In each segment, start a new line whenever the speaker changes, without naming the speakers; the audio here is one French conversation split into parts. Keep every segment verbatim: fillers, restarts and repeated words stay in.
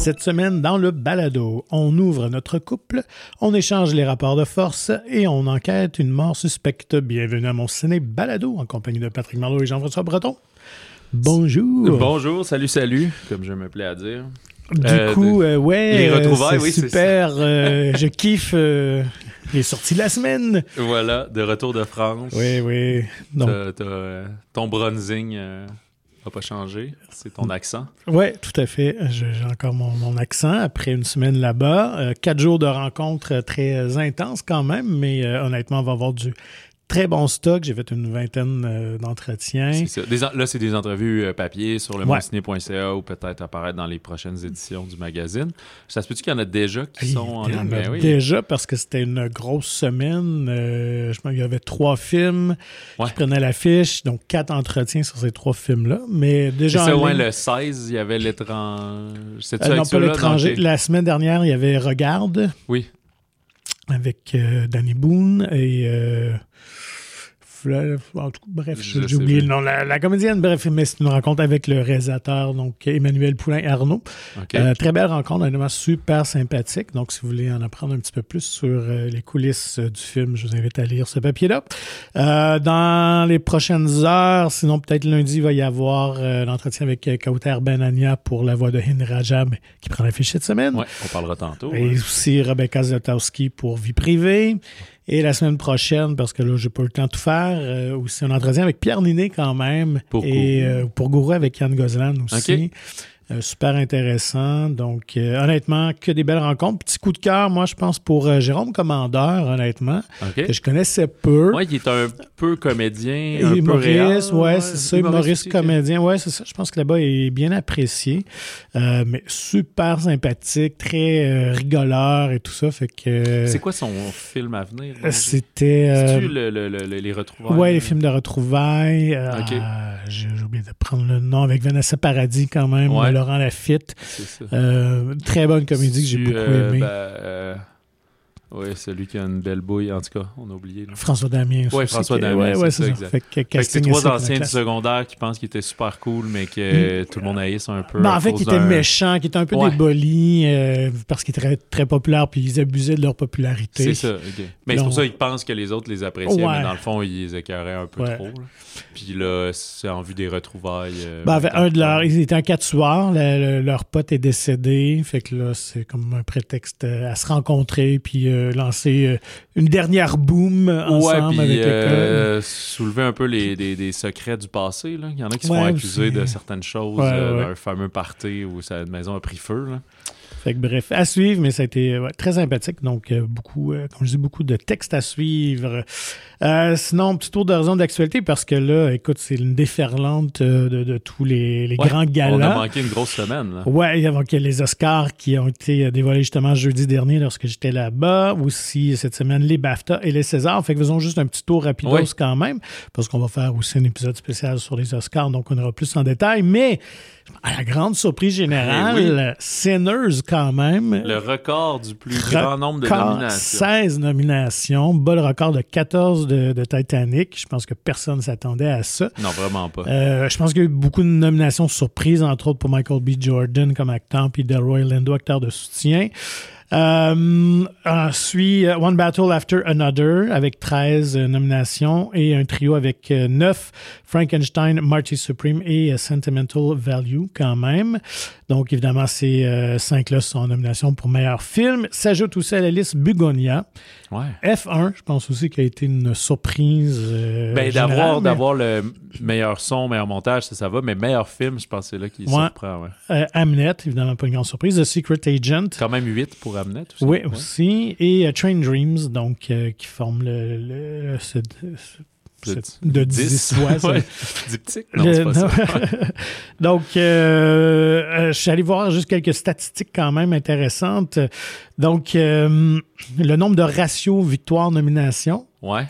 Cette semaine, dans le balado, on ouvre notre couple, on échange les rapports de force et on enquête une mort suspecte. Bienvenue à mon ciné balado en compagnie de Patrick Marleau et Jean-François Breton. Bonjour.
Bonjour, salut, salut, comme je me plais à dire.
Du
euh,
coup,
de...
euh, ouais,
les retrouvailles,
euh, c'est
oui,
super.
c'est
euh, je kiffe euh, les sorties de la semaine.
Voilà, de retour de France.
Oui, oui. Donc...
T'as, t'as, euh, ton bronzing euh, n'a pas changé, c'est ton accent.
Oui, tout à fait. Je, j'ai encore mon, mon accent après une semaine là-bas. Euh, quatre jours de rencontres très euh, intenses quand même, mais euh, honnêtement, on va avoir du très bon stock. J'ai fait une vingtaine euh, d'entretiens.
C'est ça. Des en... Là, c'est des entrevues euh, papier sur le
ouais.
monciné point c a ou peut-être apparaître dans les prochaines éditions du magazine. Ça se peut-tu qu'il y en a déjà qui
Il
sont en ligne?
Ben
oui.
Déjà, parce que c'était une grosse semaine. Euh, je pense qu'il y avait trois films
ouais.
qui prenaient l'affiche, donc quatre entretiens sur ces trois films-là. Mais déjà
c'est ça,
en
ouais,
ligne...
le seize, il y avait l'étranger. C'est
euh, non, pas l'étranger. La semaine dernière, il y avait Regarde.
Oui.
Avec euh, Danny Boone et... Euh... En tout cas, bref, je, j'ai oublié le nom. La, la comédienne, bref, mais c'est une rencontre avec le réalisateur, donc Emmanuel Poulain-Arnaud. Okay. Euh, très belle rencontre, vraiment super sympathique. Donc, si vous voulez en apprendre un petit peu plus sur euh, les coulisses euh, du film, je vous invite à lire ce papier-là. Euh, dans les prochaines heures, sinon peut-être lundi, il va y avoir euh, l'entretien avec euh, Kauter Benania pour la voix de Henry Rajab qui prend l'affiche cette semaine.
Oui, on parlera tantôt.
Et
ouais.
aussi Rebecca Zlotowski pour Vie privée. Et la semaine prochaine, parce que là, j'ai pas eu le temps de tout faire, euh, aussi un entretien avec Pierre Ninet quand même.
Pour
et euh, pour Gourou avec Yann Gozlan aussi.
Okay.
Euh, super intéressant. Donc, euh, honnêtement, que des belles rencontres. Petit coup de cœur, moi, je pense, pour euh, Jérôme Commandeur, honnêtement,
okay.
que je connaissais peu.
Oui, il est un peu comédien,
et
un peu réel.
Oui, ouais, c'est ça. Humoriste, comédien. Oui, c'est ça. Je pense que là-bas, il est bien apprécié. Euh, mais super sympathique, très euh, rigoleur et tout ça. Fait que...
C'est quoi son film à venir?
Là, c'était... Euh...
C'est-tu le, le, le, les retrouvailles?
Oui, les films de retrouvailles.
Okay.
Euh, j'ai, j'ai oublié de prendre le nom avec Vanessa Paradis quand même.
Ouais.
Laurent Lafitte.
C'est ça.
Euh, très bonne comédie que j'ai beaucoup
euh,
aimée.
Ben, euh, oui, celui qui a une belle bouille. En tout cas, on a oublié. Là.
François Damien.
Oui, François Damien,
ouais, ouais,
c'est,
c'est
ça,
ça.
exact.
Fait que,
fait que c'est trois anciens du
classe.
secondaire qui pensent qu'il était super cool, mais que mm. tout le monde haïsse un peu.
Ben, en fait, qui était méchant, qui était un peu ouais. déboli euh, parce qu'il était très, très populaire puis ils abusaient de leur popularité.
C'est ça, OK. Mais donc, c'est pour ça qu'ils pensent que les autres les appréciaient, ouais. mais dans le fond, ils les écœuraient un peu ouais. trop. Là. Puis là, c'est en vue des retrouvailles. Euh,
ben, un de leurs... Ils étaient en quatre soirs, le, le, leur pote est décédé, fait que là, c'est comme un prétexte à se rencontrer puis euh, lancer euh, une dernière boom ensemble
ouais, puis,
avec
euh, soulever un peu les, des, des secrets du passé. Là. Il y en a qui se
ouais,
font accuser
aussi.
de certaines choses
ouais,
euh,
ouais.
d'un fameux party où sa maison a pris feu. Là.
Fait que bref, à suivre, mais ça a été ouais, très sympathique. Donc, euh, beaucoup, euh, comme je dis, beaucoup de textes à suivre. Euh, sinon, petit tour d'horizon d'actualité, parce que là, écoute, c'est une déferlante euh, de, de tous les, les
ouais,
grands galas.
On a manqué une grosse semaine. Là.
Ouais, il y a les Oscars qui ont été dévoilés justement jeudi dernier lorsque j'étais là-bas. Aussi, cette semaine, les BAFTA et les Césars. Fait que faisons juste un petit tour rapidos ouais. quand même, parce qu'on va faire aussi un épisode spécial sur les Oscars, donc on aura plus en détail. Mais, à la grande surprise générale, oui. Sinners quand même.
Le record du plus record grand nombre de nominations.
seize nominations, bas le record de quatorze de, de Titanic. Je pense que personne ne s'attendait à ça.
Non, vraiment pas.
Euh, je pense qu'il y a eu beaucoup de nominations surprises, entre autres pour Michael B. Jordan comme acteur, puis Delroy Lindo, acteur de soutien. Euh, ensuite, One Battle After Another avec treize euh, nominations et un trio avec euh, neuf, Frankenstein, Marty Supreme et euh, Sentimental Value quand même. Donc évidemment, ces euh, cinq-là sont en nomination pour meilleur film. S'ajoute aussi à la liste Bugonia.
Ouais.
F un, je pense aussi qu'il a été une surprise. Euh,
ben,
générale,
d'avoir,
mais...
d'avoir le meilleur son, meilleur montage, ça, ça va, mais meilleur film, je pense que c'est là qu'il
ouais.
surprend. Ouais.
Euh, Hamnet, évidemment pas une grande surprise. The Secret Agent.
Quand même huit pour Hamnet aussi.
Oui,
ouais.
aussi. Et uh, Train Dreams, donc, euh, qui forme le... le, le ce, ce, de dix, ouais,
ouais. diptyque? Non, le, c'est pas non. ça.
Donc, euh, euh, je suis allé voir juste quelques statistiques quand même intéressantes. Donc, euh, le nombre de ratios victoire-nomination.
Ouais.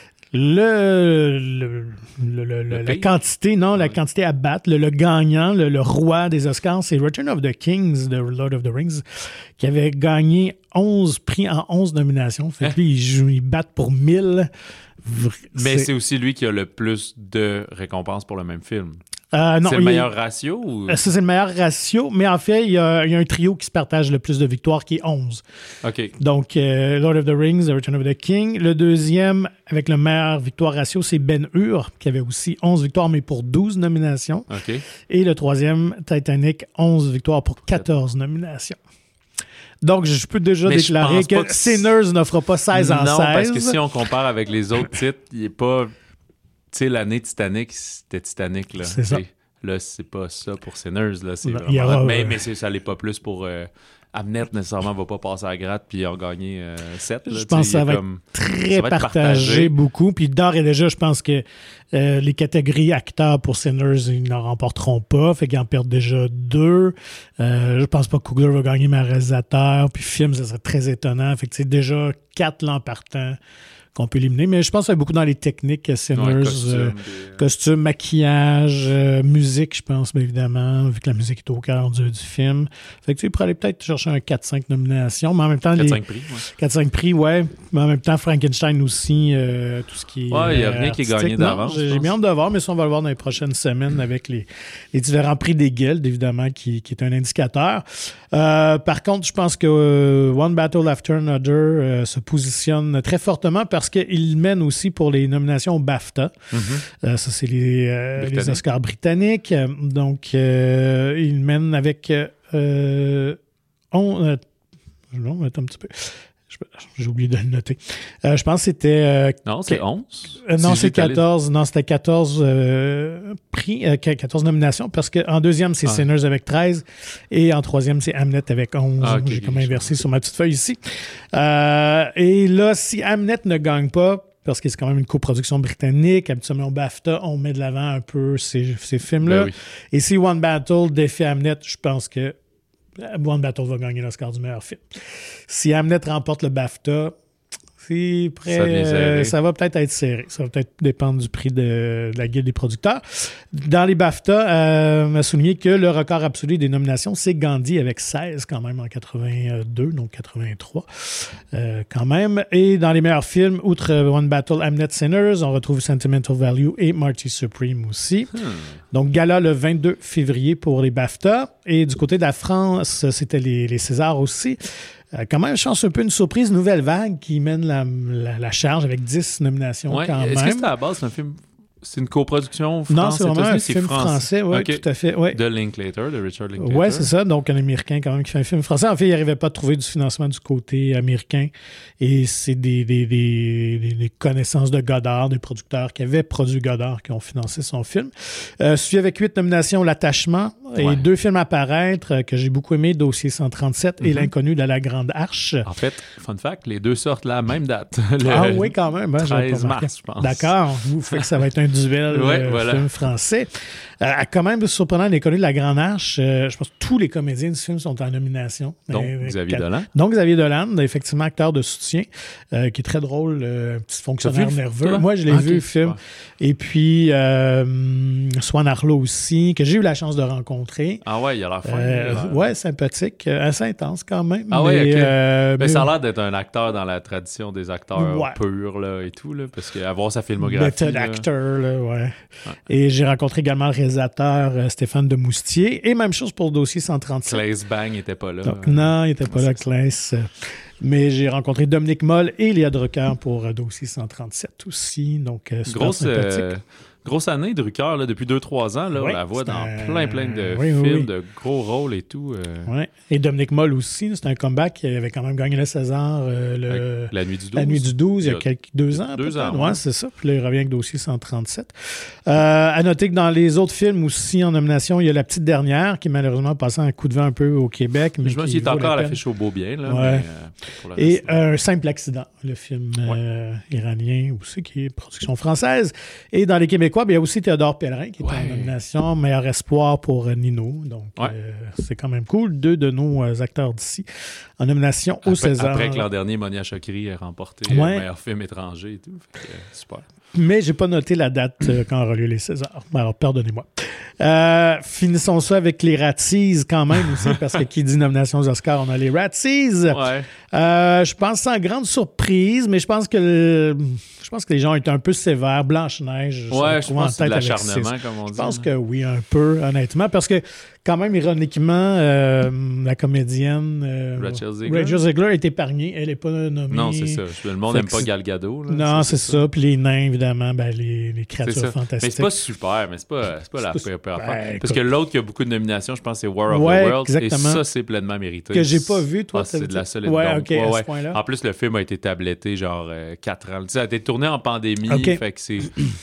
Le, le, le, le, le la quantité, non, ouais. la quantité à battre, le, le gagnant, le, le roi des Oscars, c'est Return of the Kings de Lord of the Rings, qui avait gagné onze prix en onze nominations. Fait que lui, ils, ils battent pour mille.
Mais c'est... c'est aussi lui qui a le plus de récompenses pour le même film.
Euh, non,
c'est le meilleur est... ratio? Ou...
Ça, c'est le meilleur ratio, mais en fait, il y, a, il y a un trio qui se partage le plus de victoires, qui est onze.
OK.
Donc, euh, Lord of the Rings, The Return of the King. Le deuxième, avec le meilleur victoire ratio, c'est Ben-Hur, qui avait aussi onze victoires, mais pour douze nominations.
OK.
Et le troisième, Titanic, onze victoires pour quatorze nominations. Donc, je peux déjà mais déclarer que, que Sinners n'offre pas seize en seize.
Non, parce que si on compare avec les autres titres, il n'est pas... Tu sais, l'année Titanic, c'était Titanic, là.
C'est ça.
Là, c'est pas ça pour Sinners, là. C'est
non,
vraiment...
aura,
mais,
euh...
mais c'est, ça l'est pas plus pour... Euh... Amnet, nécessairement, va pas passer à la gratte puis en gagner euh, sept. Là,
je pense que ça va comme... être très ça va être partagé, partagé beaucoup. Puis d'ores et déjà, je pense que euh, les catégories acteurs pour Sinners, ils n'en remporteront pas. Fait qu'ils en perdent déjà deux. Euh, je pense pas que Coogler va gagner meilleur réalisateur. Puis film, ça serait très étonnant. Fait que c'est déjà quatre l'an partant qu'on peut éliminer. Mais je pense qu'il y a beaucoup dans les techniques, Sinners, ouais, costume, euh, des... costume, maquillage, euh, musique, je pense, bien évidemment, vu que la musique est au cœur du, du film. Fait que tu sais, il pourrait aller peut-être chercher un quatre cinq nominations, mais en même temps...
quatre cinq
les...
prix, ouais.
quatre cinq prix, ouais. Mais en même temps, Frankenstein aussi, euh, tout ce qui est...
Ouais, il n'y a
euh,
rien qui est gagné d'avance.
J'ai, j'ai bien hâte de voir, mais ça, on va le voir dans les prochaines semaines avec les, les différents prix des guildes, évidemment, qui, qui est un indicateur. Euh, par contre, je pense que euh, One Battle After Another euh, se positionne très fortement parce qu'il mène aussi pour les nominations au BAFTA. Mm-hmm. Euh, ça, c'est les, euh, les Oscars britanniques. Donc, euh, il mène avec... Euh, on, euh, non, attends un petit peu. J'ai oublié de le noter. Euh, je pense que c'était... Euh,
non, c'est onze.
Euh, non, si c'est quatorze. Non, c'était quatorze euh, prix, euh, quatorze nominations, parce qu'en deuxième, c'est ah. Sinners avec treize, et en troisième, c'est Hamnet avec onze. Ah, okay, J'ai comme inversé sur ma petite feuille ici. Euh, et là, si Hamnet ne gagne pas, parce que c'est quand même une coproduction britannique, habituellement au BAFTA, on met de l'avant un peu ces, ces films-là. Ben oui. Et si One Battle défait Hamnet, je pense que One Battle va gagner l'Oscar du meilleur film. Si Hamnet remporte le BAFTA, c'est prêt, ça, euh, ça va peut-être être serré. Ça va peut-être dépendre du prix de, de la Guilde des producteurs. Dans les BAFTA, euh, on m'a souligné que le record absolu des nominations, c'est Gandhi avec seize quand même en quatre-vingt-deux, donc quatre-vingt-trois euh, quand même. Et dans les meilleurs films, outre One Battle, Hamnet, Sinners, on retrouve Sentimental Value et Marty Supreme aussi. Hmm. Donc gala le vingt-deux février pour les BAFTA. Et du côté de la France, c'était les, les Césars aussi. Euh, quand même, je pense un peu une surprise, nouvelle vague qui mène la, la, la charge avec dix nominations
ouais,
quand
est-ce
même.
Est-ce que c'est à la base, c'est un film... C'est une coproduction française?
Non, c'est vraiment un film français, français oui, okay. Tout à fait. Ouais.
De Linklater, de Richard Linklater.
Oui, c'est ça. Donc, un Américain quand même qui fait un film français. En fait, il n'arrivait pas à trouver du financement du côté américain. Et c'est des, des, des, des, des connaissances de Godard, des producteurs qui avaient produit Godard, qui ont financé son film. Euh, suivi avec huit nominations, L'Attachement, et ouais. deux films à paraître que j'ai beaucoup aimé, Dossier cent trente-sept mm-hmm. et L'Inconnu de la Grande Arche.
En fait, fun fact, les deux sortent la même date. Le
ah oui, quand même. Hein,
treize mars, je pense.
D'accord. Vous fait que ça va être un duel
ouais,
euh,
voilà.
film français. Euh, quand même, surprenant, L'Inconnu de la Grande Arche, euh, je pense que tous les comédiens du film sont en nomination.
Donc,
euh,
Xavier Dolan.
Donc, Xavier Dolan, effectivement, acteur de soutien, euh, qui est très drôle, euh, petit fonctionnaire nerveux. Toi? Moi, je l'ai ah, vu, okay. le film. Ouais. Et puis, euh, Swan Arlo aussi, que j'ai eu la chance de rencontrer.
Ah ouais, il a l'air fin.
Euh, ouais, sympathique, assez intense quand même.
Ah ouais,
mais,
OK.
Euh,
mais ça a l'air d'être un acteur dans la tradition des acteurs ouais. purs là, et tout, là, parce qu'avoir sa filmographie...
Method actor, là, ouais. ouais. Et j'ai rencontré également le réalisateur euh, Stéphane de Moustier. Et même chose pour le Dossier cent trente-sept.
Claes Bang n'était pas là.
Donc, non, il n'était pas là, Claes. Mais j'ai rencontré Dominique Moll et Léa Drucker pour euh, Dossier cent trente-sept aussi. Donc, euh, super
Grosse,
sympathique.
Euh, grosse année, Drucker, là, depuis deux trois ans. Là, oui, on la voit dans un... plein, plein de
oui,
films,
oui, oui.
de gros rôles et tout. Euh...
Ouais. Et Dominique Moll aussi, c'est un comeback. Il avait quand même gagné le César euh, le...
La Nuit du douze.
La Nuit du douze, il y a, il y a quelques, deux ans.
Deux ans,
ouais, ouais, c'est ça. Puis là, il revient avec Dossier cent trente-sept. Euh, à noter que dans les autres films aussi en nomination, il y a La Petite Dernière, qui malheureusement passé un coup de vent un peu au Québec. Mais
je me suis dit encore à l'affiche au Beau-Bien. Là,
ouais.
mais, euh, pour
et Un euh, Simple Accident, le film
ouais.
euh, iranien aussi, qui est production française. Et dans les Québécois, bien, il y a aussi Théodore Pellerin, qui est ouais. en nomination. Meilleur espoir pour euh, Nino. Donc, ouais. euh, c'est quand même cool. Deux de nos euh, acteurs d'ici en nomination au
après,
César.
Après que l'an dernier, Monia Chokri a remporté ouais. le meilleur film étranger et tout. Fait que, euh, super.
Mais j'ai pas noté la date euh, quand aura lieu les Césars. Alors, pardonnez-moi. Euh, finissons ça avec les Razzies quand même aussi, parce que qui dit nomination aux Oscars, on a les Razzies.
Ouais.
Euh, je pense sans grande surprise, mais je pense que le, je pense que les gens ont été un peu sévères. Blanche-Neige,
ouais, je pense que c'est de l'acharnement, comme on dit.
Je pense que oui, un peu, honnêtement, parce que quand même, ironiquement, euh, la comédienne euh,
Rachel Zegler.
Rachel Zegler est épargnée. Elle n'est pas nommée.
Non, c'est ça. Le monde n'aime pas Gal Gadot. Là.
Non, c'est, c'est ça. ça. Puis les nains, évidemment, ben, les, les créatures fantastiques.
Mais c'est pas super, mais c'est pas, c'est pas la pire pire affaire.
Ben,
parce que l'autre qui a beaucoup de nominations, je pense, c'est War of
ouais,
the Worlds.
Exactement.
Et ça, c'est pleinement mérité.
Que j'ai pas vu, toi.
Ah, c'est de la solide.
Ouais, ok,
ouais,
à
ouais.
ce point-là.
En plus, le film a été tabletté genre euh, quatre ans. Tu sais, ça a été tourné en pandémie.
Okay.
Fait que c'est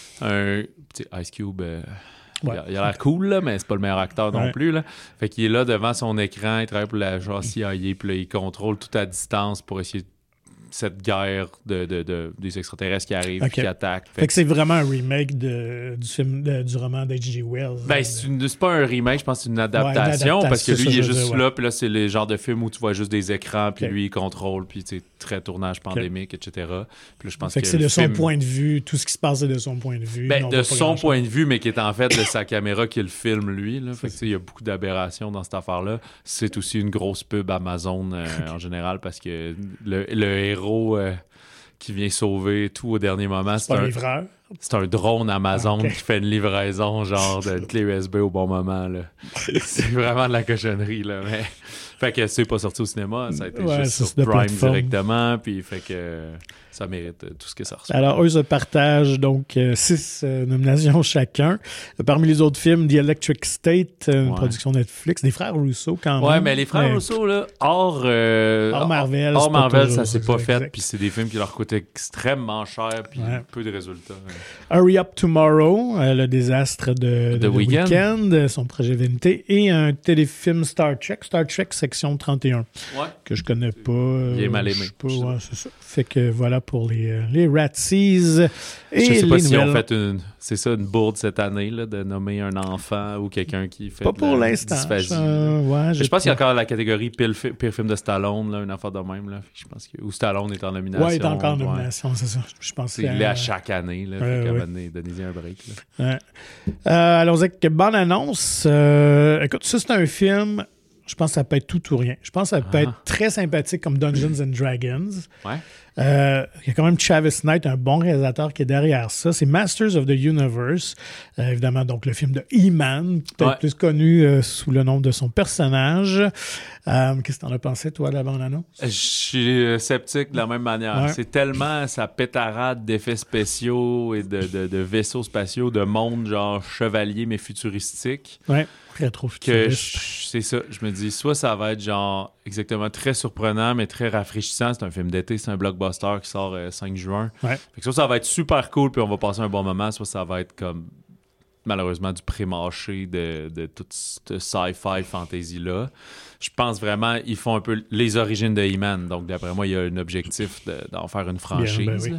un. Tu sais, Ice Cube. Euh,
Ouais.
Il a l'air cool, là, mais c'est pas le meilleur acteur non
ouais.
plus. Là. Fait qu'il est là devant son écran, il travaille pour la genre C I A, puis là, il contrôle tout à distance pour essayer cette guerre de, de, de, des extraterrestres qui arrivent, okay. qui attaquent.
Fait, fait que c'est vraiment un remake de, du film de, du roman d'H G Wells.
Ben, de... c'est, une, c'est pas un remake, je pense que c'est une adaptation, ouais, une adaptation parce que lui, il est juste dire, là, ouais. puis là, c'est le genre de film où tu vois juste des écrans, puis okay. lui, il contrôle, puis tu sais, très tournage pandémique, okay. et cetera. Puis là, je pense
fait que, que c'est de son film... point de vue, tout ce qui se passe, c'est de son point de vue.
Ben, de son point de vue, mais qui est en fait de sa caméra qui le filme, lui. Là. Fait que, il y a beaucoup d'aberrations dans cette affaire-là. C'est aussi une grosse pub Amazon euh, en général, parce que le, le héros... Euh, qui vient sauver tout au dernier moment.
C'est, c'est un livreur.
C'est un drone Amazon
okay.
qui fait une livraison genre de clé U S B au bon moment. Là. C'est vraiment de la cochonnerie. Là, mais... Fait que c'est pas sorti au cinéma, ça a été ouais, juste sur Prime directement, puis fait que ça mérite tout ce que ça reçoit.
Alors, eux se partagent donc euh, six euh, nominations chacun. Parmi les autres films, The Electric State, une ouais. production Netflix, des frères Rousseau quand même.
Ouais, mais les frères mais... Rousseau, là, hors, euh,
hors Marvel,
hors Marvel ça s'est pas fait, puis c'est des films qui leur coûtent extrêmement cher, puis ouais. peu de résultats. Ouais.
Hurry Up Tomorrow, euh, le désastre de, de, de The Weeknd, Weeknd, son projet Vanité, et un téléfilm Star Trek, Star Trek Section trente et un,
ouais.
que je connais pas. Euh,
Il est mal aimé.
Pas, ouais, c'est ça. Fait que voilà pour les, les Razzies. Et
je sais pas
les
si
nouvelles...
on fait une, c'est ça, une bourde cette année, là, de nommer un enfant ou quelqu'un qui fait
pas
de
pour
la
l'instant.
dysphasie.
Euh, ouais,
je pense pas... qu'il y a encore la catégorie pire, pire film de Stallone, là, une affaire de même. Là. Je pense que... Où Stallone est en nomination.
Ouais, il est encore en nomination, ouais. c'est ça. Je pense
c'est, il l'est à chaque année. Là, euh, fait ouais. Donnez-y un break. Là.
Ouais. Euh, allons avec bonne annonce. Euh, écoute, ça, c'est un film... Je pense que ça peut être tout ou rien. Je pense que ça peut ah. être très sympathique comme Dungeons and Dragons.
Ouais.
Euh, il y a quand même Travis Knight, un bon réalisateur qui est derrière ça. C'est Masters of the Universe. Euh, évidemment, donc le film de He-Man, peut-être ouais. plus connu euh, sous le nom de son personnage. Euh, qu'est-ce que t'en as pensé, toi, de la bande-annonce?
Je suis sceptique de la même manière. Ouais. C'est tellement sa pétarade d'effets spéciaux et de, de, de vaisseaux spatiaux, de monde genre chevalier mais futuristique.
Ouais.
Que je, c'est ça, je me dis, soit ça va être genre exactement très surprenant, mais très rafraîchissant. C'est un film d'été, c'est un blockbuster qui sort le euh, cinq juin.
Ouais.
Fait que soit ça va être super cool, puis on va passer un bon moment, soit ça va être comme malheureusement du pré-marché de, de toute cette sci-fi fantasy-là. Je pense vraiment ils font un peu les origines de He-Man. Donc d'après moi, il y a un objectif de, d'en faire une franchise.
Bien, ben oui.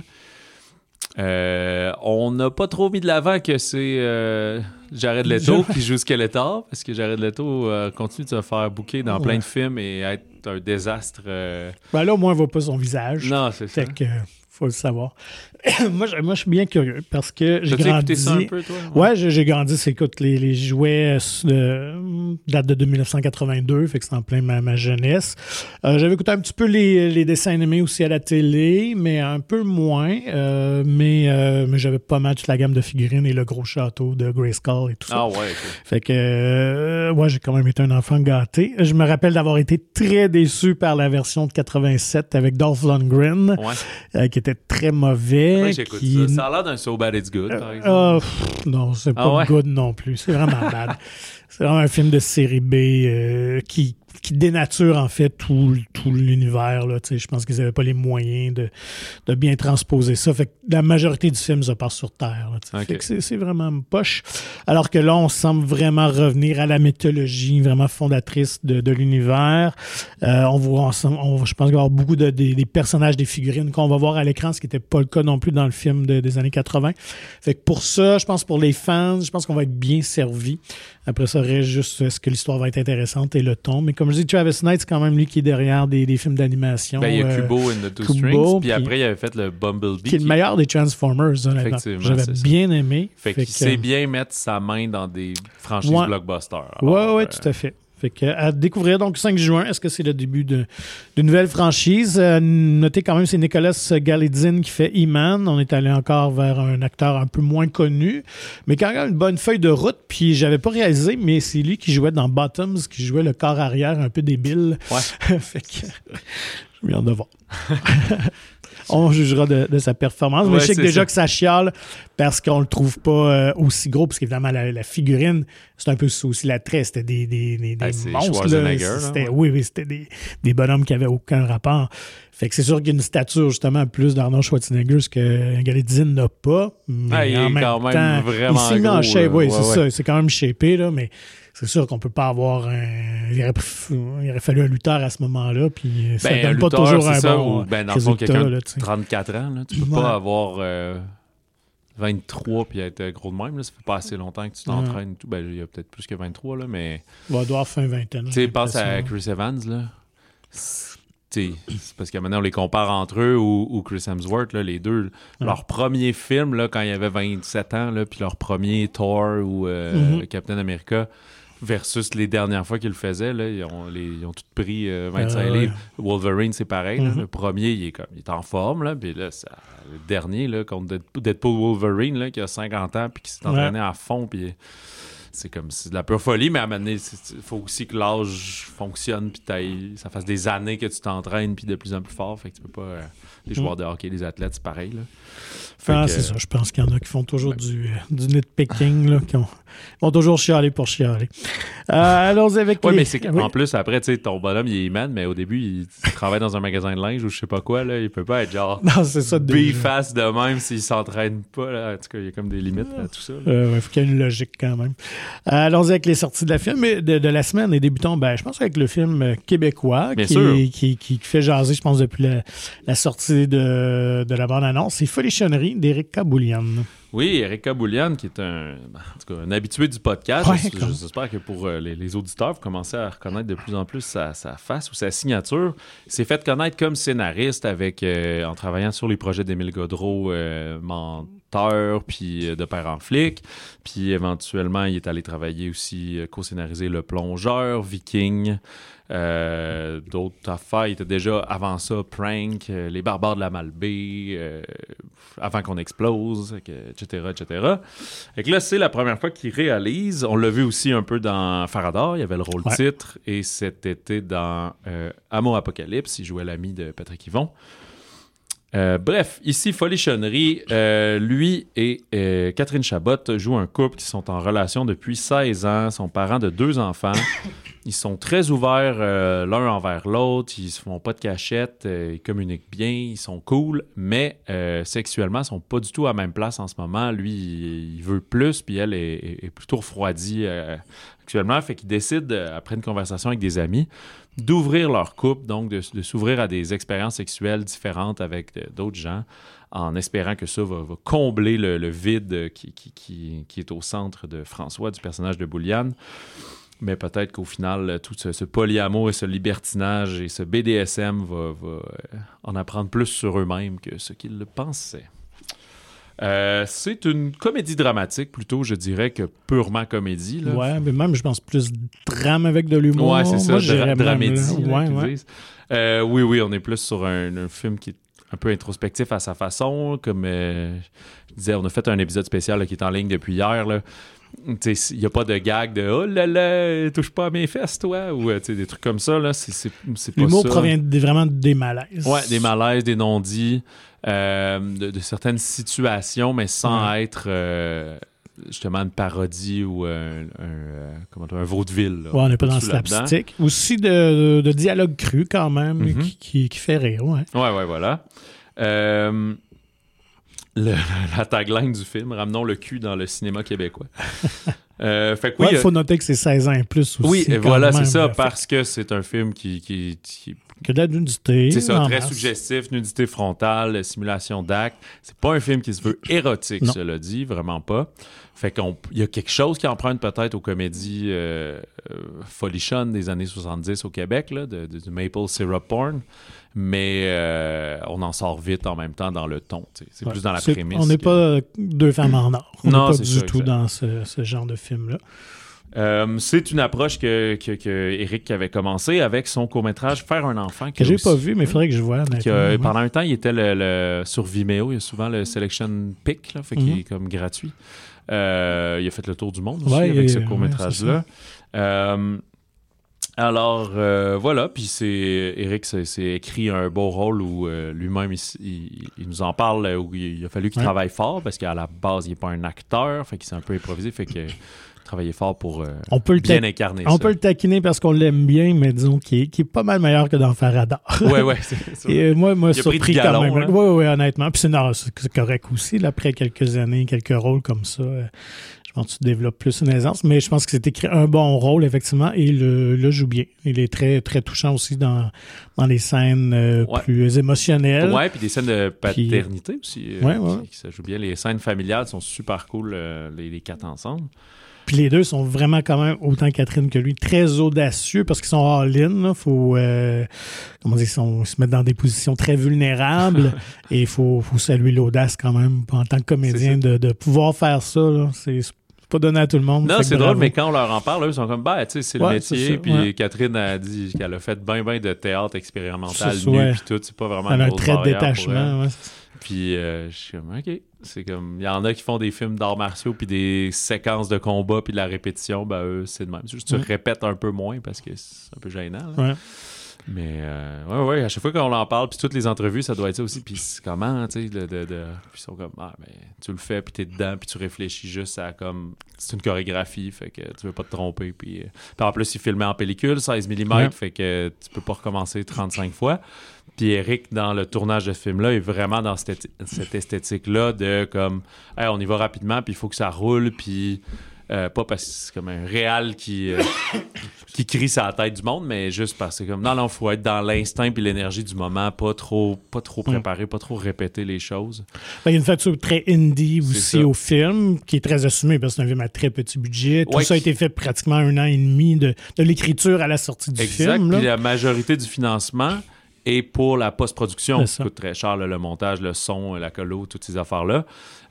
Euh, on n'a pas trop mis de l'avant que c'est euh, Jared Leto qui joue Skeletor, parce que Jared Leto euh, continue de se faire booker dans ouais. plein de films et être un désastre. Euh...
Ben là, au moins, on ne voit pas son visage.
Non, c'est ça.
Fait que, faut le savoir. moi, je, moi, je suis bien curieux parce que j'ai
T'as-tu
grandi...
écouté ça un peu, toi?
Ouais, ouais j'ai, j'ai grandi. C'est, écoute, les, les jouets euh, datent de dix-neuf cent quatre-vingt-deux, fait que c'est en plein ma, ma jeunesse. Euh, j'avais écouté un petit peu les, les dessins animés aussi à la télé, mais un peu moins. Euh, mais, euh, mais j'avais pas mal toute la gamme de figurines et le gros château de Grayskull et tout ça.
Ah ouais, okay.
Fait que, euh, ouais, j'ai quand même été un enfant gâté. Je me rappelle d'avoir été très déçu par la version de quatre-vingt-sept avec Dolph Lundgren,
ouais.
euh, qui était très mauvais.
Oui, j'écoute qui... ça. Ça a l'air d'un So Bad It's Good, par exemple.
Euh, pff, non, c'est pas ah ouais? good non plus. C'est vraiment bad. C'est vraiment un film de série B euh, qui, qui dénature, en fait, tout, tout l'univers. Là. Je pense qu'ils n'avaient pas les moyens de, de bien transposer ça. Fait que la majorité du film se passe sur Terre. Là, okay. Fait que c'est, c'est vraiment poche. Alors que là, on semble vraiment revenir à la mythologie vraiment fondatrice de, de l'univers. Euh, on voit, on, on, je pense qu'il va y avoir beaucoup de, des, des personnages, des figurines qu'on va voir à l'écran, ce qui n'était pas le cas non plus dans le film de, des années quatre-vingts. Fait que pour ça, je pense pour les fans, je pense qu'on va être bien servi. Après ça, saurais juste est-ce que l'histoire va être intéressante et le ton. Mais comme je dis, Travis Knight, c'est quand même lui qui est derrière des, des films d'animation.
Ben, il y a
euh,
Kubo and the Two
Kubo,
Strings, puis
puis-
après, il avait fait le Bumblebee.
qui est le meilleur des Transformers, honnêtement.
Effectivement,
J'avais
c'est ça.
bien aimé.
Fait,
Fait
qu'il
que-
sait bien mettre sa main dans des franchises
Ouais.
blockbusters.
Oui,
Alors,
oui,
euh,
tout à fait. Fait que, à découvrir donc cinq juin, est-ce que c'est le début de- d'une nouvelle franchise? Euh, notez quand même, c'est Nicolas Galitzine qui fait E-Man. On est allé encore vers un acteur un peu moins connu, mais quand même une bonne feuille de route. Puis j'avais pas réalisé, mais c'est lui qui jouait dans Bottoms, qui jouait le corps arrière un peu débile.
Ouais.
Fait que je viens de voir. On jugera de, de sa performance. mais
Ouais,
je sais que
c'est
déjà
ça.
que ça chiale parce qu'on le trouve pas euh, aussi gros, parce qu'évidemment, la, la figurine, c'est un peu ça aussi l'attrait. C'était des, des, des, des
Ah, c'est
monstres.
Schwarzenegger,
là.
là,
C'était,
ouais.
Oui, oui, c'était des, des bonhommes qui n'avaient aucun rapport. Fait que c'est sûr qu'il y a une stature, justement, plus d'Arnold Schwarzenegger, ce que Galitzine n'a pas. Mais
Ah, il est
en même
quand même
temps,
vraiment
il s'est mis en
gros,
shape.
là.
Oui,
Ouais,
c'est
ouais.
ça. C'est quand même shapé, là, mais c'est sûr qu'on peut pas avoir un... Il aurait, il aurait fallu un lutteur à ce moment-là, puis ça
Ben,
donne
un
pas
lutteur,
toujours
c'est
un
ça,
bon
ou, ben, dans le fond,
résultat.
quelqu'un
Là,
de
tu sais.
trente-quatre ans, là, tu peux
Ouais.
pas avoir euh, vingt-trois puis être gros de même. Là, ça fait pas assez longtemps que tu t'entraînes. et Tout. Ben, il y a peut-être plus que vingt-trois, là, mais...
Il va devoir fin vingtaine.
Tu
j'ai
sais, pense à
l'impression.
Chris Evans, là. C'est tu sais, c'est parce que maintenant, on les compare entre eux ou, ou Chris Hemsworth, là, les deux.
Ouais.
Leur premier film, là, quand il avait vingt-sept ans, là, puis leur premier Thor ou euh,
Mhm.
Captain America, versus les dernières fois qu'ils le faisaient, là, ils, ont, les, ils ont tous pris euh, vingt-cinq
Euh, ouais.
livres. Wolverine, c'est pareil. là.
Mhm.
Le premier, il est, comme, il est en forme. Là, puis là, ça, le dernier, là, contre Deadpool, Deadpool Wolverine, là, qui a cinquante ans puis qui s'est entraîné à fond. Puis c'est comme c'est de la pure folie, mais à un moment donné, il faut aussi que l'âge fonctionne, puis t'ailles- ça fasse des années que tu t'entraînes, puis de plus en plus fort. Fait que tu peux pas. euh, les joueurs de hockey, les athlètes, c'est pareil. Là. Fait
Ah,
que,
c'est ça. Je pense qu'il y en a qui font toujours du, euh, du nitpicking, là, qui ont, vont toujours chialer pour chialer. Euh, allons avec
Ouais,
les...
mais c'est qu'en
Oui.
plus, après, tu sais, ton bonhomme, il est man, mais au début, il travaille dans un magasin de linge ou je sais pas quoi, là. Il peut pas être genre
Non, c'est ça. de-
B-face de même s'il s'entraîne pas, là. En tout cas, il y a comme des limites à tout ça. là.
Euh, ouais, faut qu'il y ait une logique quand même. Euh, allons-y avec les sorties de la film de, de la semaine et débutons, ben, je pense avec le film euh, québécois
Bien
qui,
sûr.
qui, qui fait jaser, je pense, depuis la, la sortie de, de la bande-annonce. C'est Folichonnerie d'Éric Caboulian.
Oui, Eric Caboulian, qui est un, en tout cas, un habitué du podcast.
Ouais,
J'es-
comme-
J'espère que pour euh, les, les auditeurs, vous commencez à reconnaître de plus en plus sa, sa face ou sa signature. Il s'est fait connaître comme scénariste avec, euh, en travaillant sur les projets d'Émile Gaudreau, euh, Menteur, puis euh, De Père en flic. Puis éventuellement, il est allé travailler aussi, euh, co-scénariser Le Plongeur, Viking, euh, d'autres affaires. Il était déjà, avant ça, Prank, euh, Les Barbares de la Malbaie, euh, Avant qu'on explose, que- et cetera, et cetera. Et que là, c'est la première fois qu'il réalise. On l'a vu aussi un peu dans Faradar, il y avait le rôle
Ouais.
titre. Et cet été, dans euh, Amour Apocalypse, il jouait l'ami de Patrick Yvon. Euh, bref, ici, Folichonnerie, euh, lui et euh, Catherine Chabot jouent un couple qui sont en relation depuis seize ans, sont parents de deux enfants. Ils sont très ouverts euh, l'un envers l'autre, ils se font pas de cachette, euh, ils communiquent bien, ils sont cool, mais euh, sexuellement, ils sont pas du tout à la même place en ce moment. Lui, il, il veut plus, puis elle est, est- est plutôt refroidie euh, actuellement. Fait qu'ils décident, euh, après une conversation avec des amis, d'ouvrir leur couple, donc de, de s'ouvrir à des expériences sexuelles différentes avec euh, d'autres gens, en espérant que ça va, va combler le, le vide qui, qui, qui, qui est au centre de François, du personnage de Bouliane. Mais peut-être qu'au final, tout ce, ce polyamour et ce libertinage et ce B D S M va, va euh, en apprendre plus sur eux-mêmes que ce qu'ils le pensaient. Euh, c'est une comédie dramatique, plutôt, je dirais, que purement comédie. Là.
Ouais, mais même, je pense, plus drame avec de l'humour.
Ouais, c'est ça,
Moi, je
dra-
dirais même,
dramédie,
là.
là,
Ouais,
qu'ils
ouais.
disent. Euh, oui, oui, on est plus sur un, un film qui est un peu introspectif à sa façon. Comme euh, je disais, on a fait un épisode spécial là, qui est en ligne depuis hier. Là. Il n'y a pas de gag de « Oh là là, touche pas à mes fesses, toi! » ou euh, des trucs comme ça. Là. C'est, c'est, c'est pas
L'humour
ça.
provient des- vraiment des malaises.
Ouais, des malaises, des non-dits, euh, de, de certaines situations, mais sans
Ouais.
être euh, justement une parodie ou un, un, euh, comment dire, un vaudeville. Là.
Ouais, on n'est pas dans le
Tout là-dedans.
slapstick. Aussi de, de dialogue cru, quand même,
Mhm.
qui, qui, qui fait rire. Ouais.
Ouais, ouais, voilà. Euh, le- la tagline du film, ramenons le cul dans le cinéma québécois. Euh, fait que
oui,
oui,
il faut noter que c'est seize ans et plus aussi.
Oui, voilà,
même,
c'est ça,
fait...
parce que c'est un film qui... qui, qui...
que de la nudité.
C'est ça, très
masse.
suggestif, nudité frontale, simulation d'acte. C'est pas un film qui se veut érotique, non. Cela dit, vraiment pas. Fait qu'il y a quelque chose qui emprunte peut-être aux comédies euh, euh, folichonnes des années soixante-dix au Québec, là, de, de, du maple syrup porn, mais euh, on en sort vite en même temps dans le ton. T'sais. C'est ouais. plus dans la c'est, prémisse.
On n'est
que...
pas deux femmes en or. On
non,
n'est pas
c'est
du
ça,
tout
exact.
dans ce, ce genre de film-là.
Euh, c'est une approche que, que, que Eric avait commencé avec son court-métrage Faire un enfant.
Que j'ai
aussi,
pas vu, mais il faudrait que je voie.
Que, ouais. Pendant un temps, il était le, le, sur Vimeo. Il y a souvent le Selection Pick, là, fait qu'il mm-hmm. est comme gratuit. Euh, il a fait le tour du monde aussi ouais, avec ce court-métrage-là. Ouais, euh, alors, euh, voilà. Puis c'est Eric s'est, s'est écrit un beau rôle où euh, lui-même, il, il, il nous en parle, où il, il a fallu qu'il ouais. travaille fort parce qu'à la base, il n'est pas un acteur. Fait qu'il s'est un peu improvisé. Fait que... travailler fort pour euh, on peut bien ta- incarner
on
ça.
On peut le taquiner parce qu'on l'aime bien, mais disons qu'il est, qu'il est pas mal meilleur que dans Faradar.
Oui, oui.
Et moi, moi, surpris
galon,
quand même.
Hein?
Oui, oui, honnêtement. Puis c'est, non, c'est, c'est correct aussi. Là, après quelques années, quelques rôles comme ça, euh, je pense que tu développes plus une aisance. Mais je pense que c'est écrit un bon rôle, effectivement, et il le, le joue bien. Il est très, très touchant aussi dans, dans les scènes euh, ouais. plus émotionnelles.
Oui, puis des scènes de paternité puis, aussi. Euh,
ouais, ouais.
Qui, qui, ça joue bien. Les scènes familiales sont super cool, euh, les, les quatre ensemble.
Puis les deux sont vraiment quand même, autant Catherine que lui, très audacieux parce qu'ils sont all-in. Il faut, euh, comment dire, ils, sont, ils se mettent dans des positions très vulnérables et il faut, faut saluer l'audace quand même en tant que comédien de, de pouvoir faire ça. Là. C'est, c'est pas donné à tout le monde.
Non, c'est drôle, mais quand on leur en parle, eux, ils sont comme, bah, tu sais, c'est
ouais,
le métier.
C'est ça,
puis
ouais.
Catherine a dit qu'elle a fait bien, bien de théâtre expérimental
c'est,
nu,
ouais.
puis tout. C'est pas vraiment
elle
une
a un
grosse
trait de détachement. Ouais.
Puis euh, je suis comme, OK. C'est comme, il y en a qui font des films d'arts martiaux, puis des séquences de combat, puis de la répétition. Ben, eux, c'est de même. Juste, tu ouais. répètes un peu moins parce que c'est un peu gênant. Là.
Ouais.
Mais, euh, ouais, ouais, à chaque fois qu'on en parle, puis toutes les entrevues, ça doit être ça aussi. Puis comment, tu sais, de, de, de... Puis ils sont comme, ah, ben, tu le fais, puis t'es dedans, puis tu réfléchis juste à comme, c'est une chorégraphie, fait que tu veux pas te tromper. Puis, puis en plus, il filmait en pellicule, seize millimètres, ouais. fait que tu peux pas recommencer trente-cinq fois. Puis Eric, dans le tournage de ce film-là, est vraiment dans cette, cette esthétique-là de comme, hey, on y va rapidement, puis il faut que ça roule, puis euh, pas parce que c'est comme un réal qui, euh, qui crie sur la tête du monde, mais juste parce que comme, non, non, il faut être dans l'instinct puis l'énergie du moment, pas trop, pas trop préparer, mm. pas trop répéter les choses.
Ben, il y a une facture très indie aussi au film, qui est très assumée, parce que c'est un film à très petit budget. Tout ouais, ça a été fait pratiquement un an et demi de, de l'écriture à la sortie du
exact,
film.
Exact, puis
là.
la majorité du financement... Et pour la post-production, ça coûte très cher, là, le montage, le son, la colo, toutes ces affaires-là.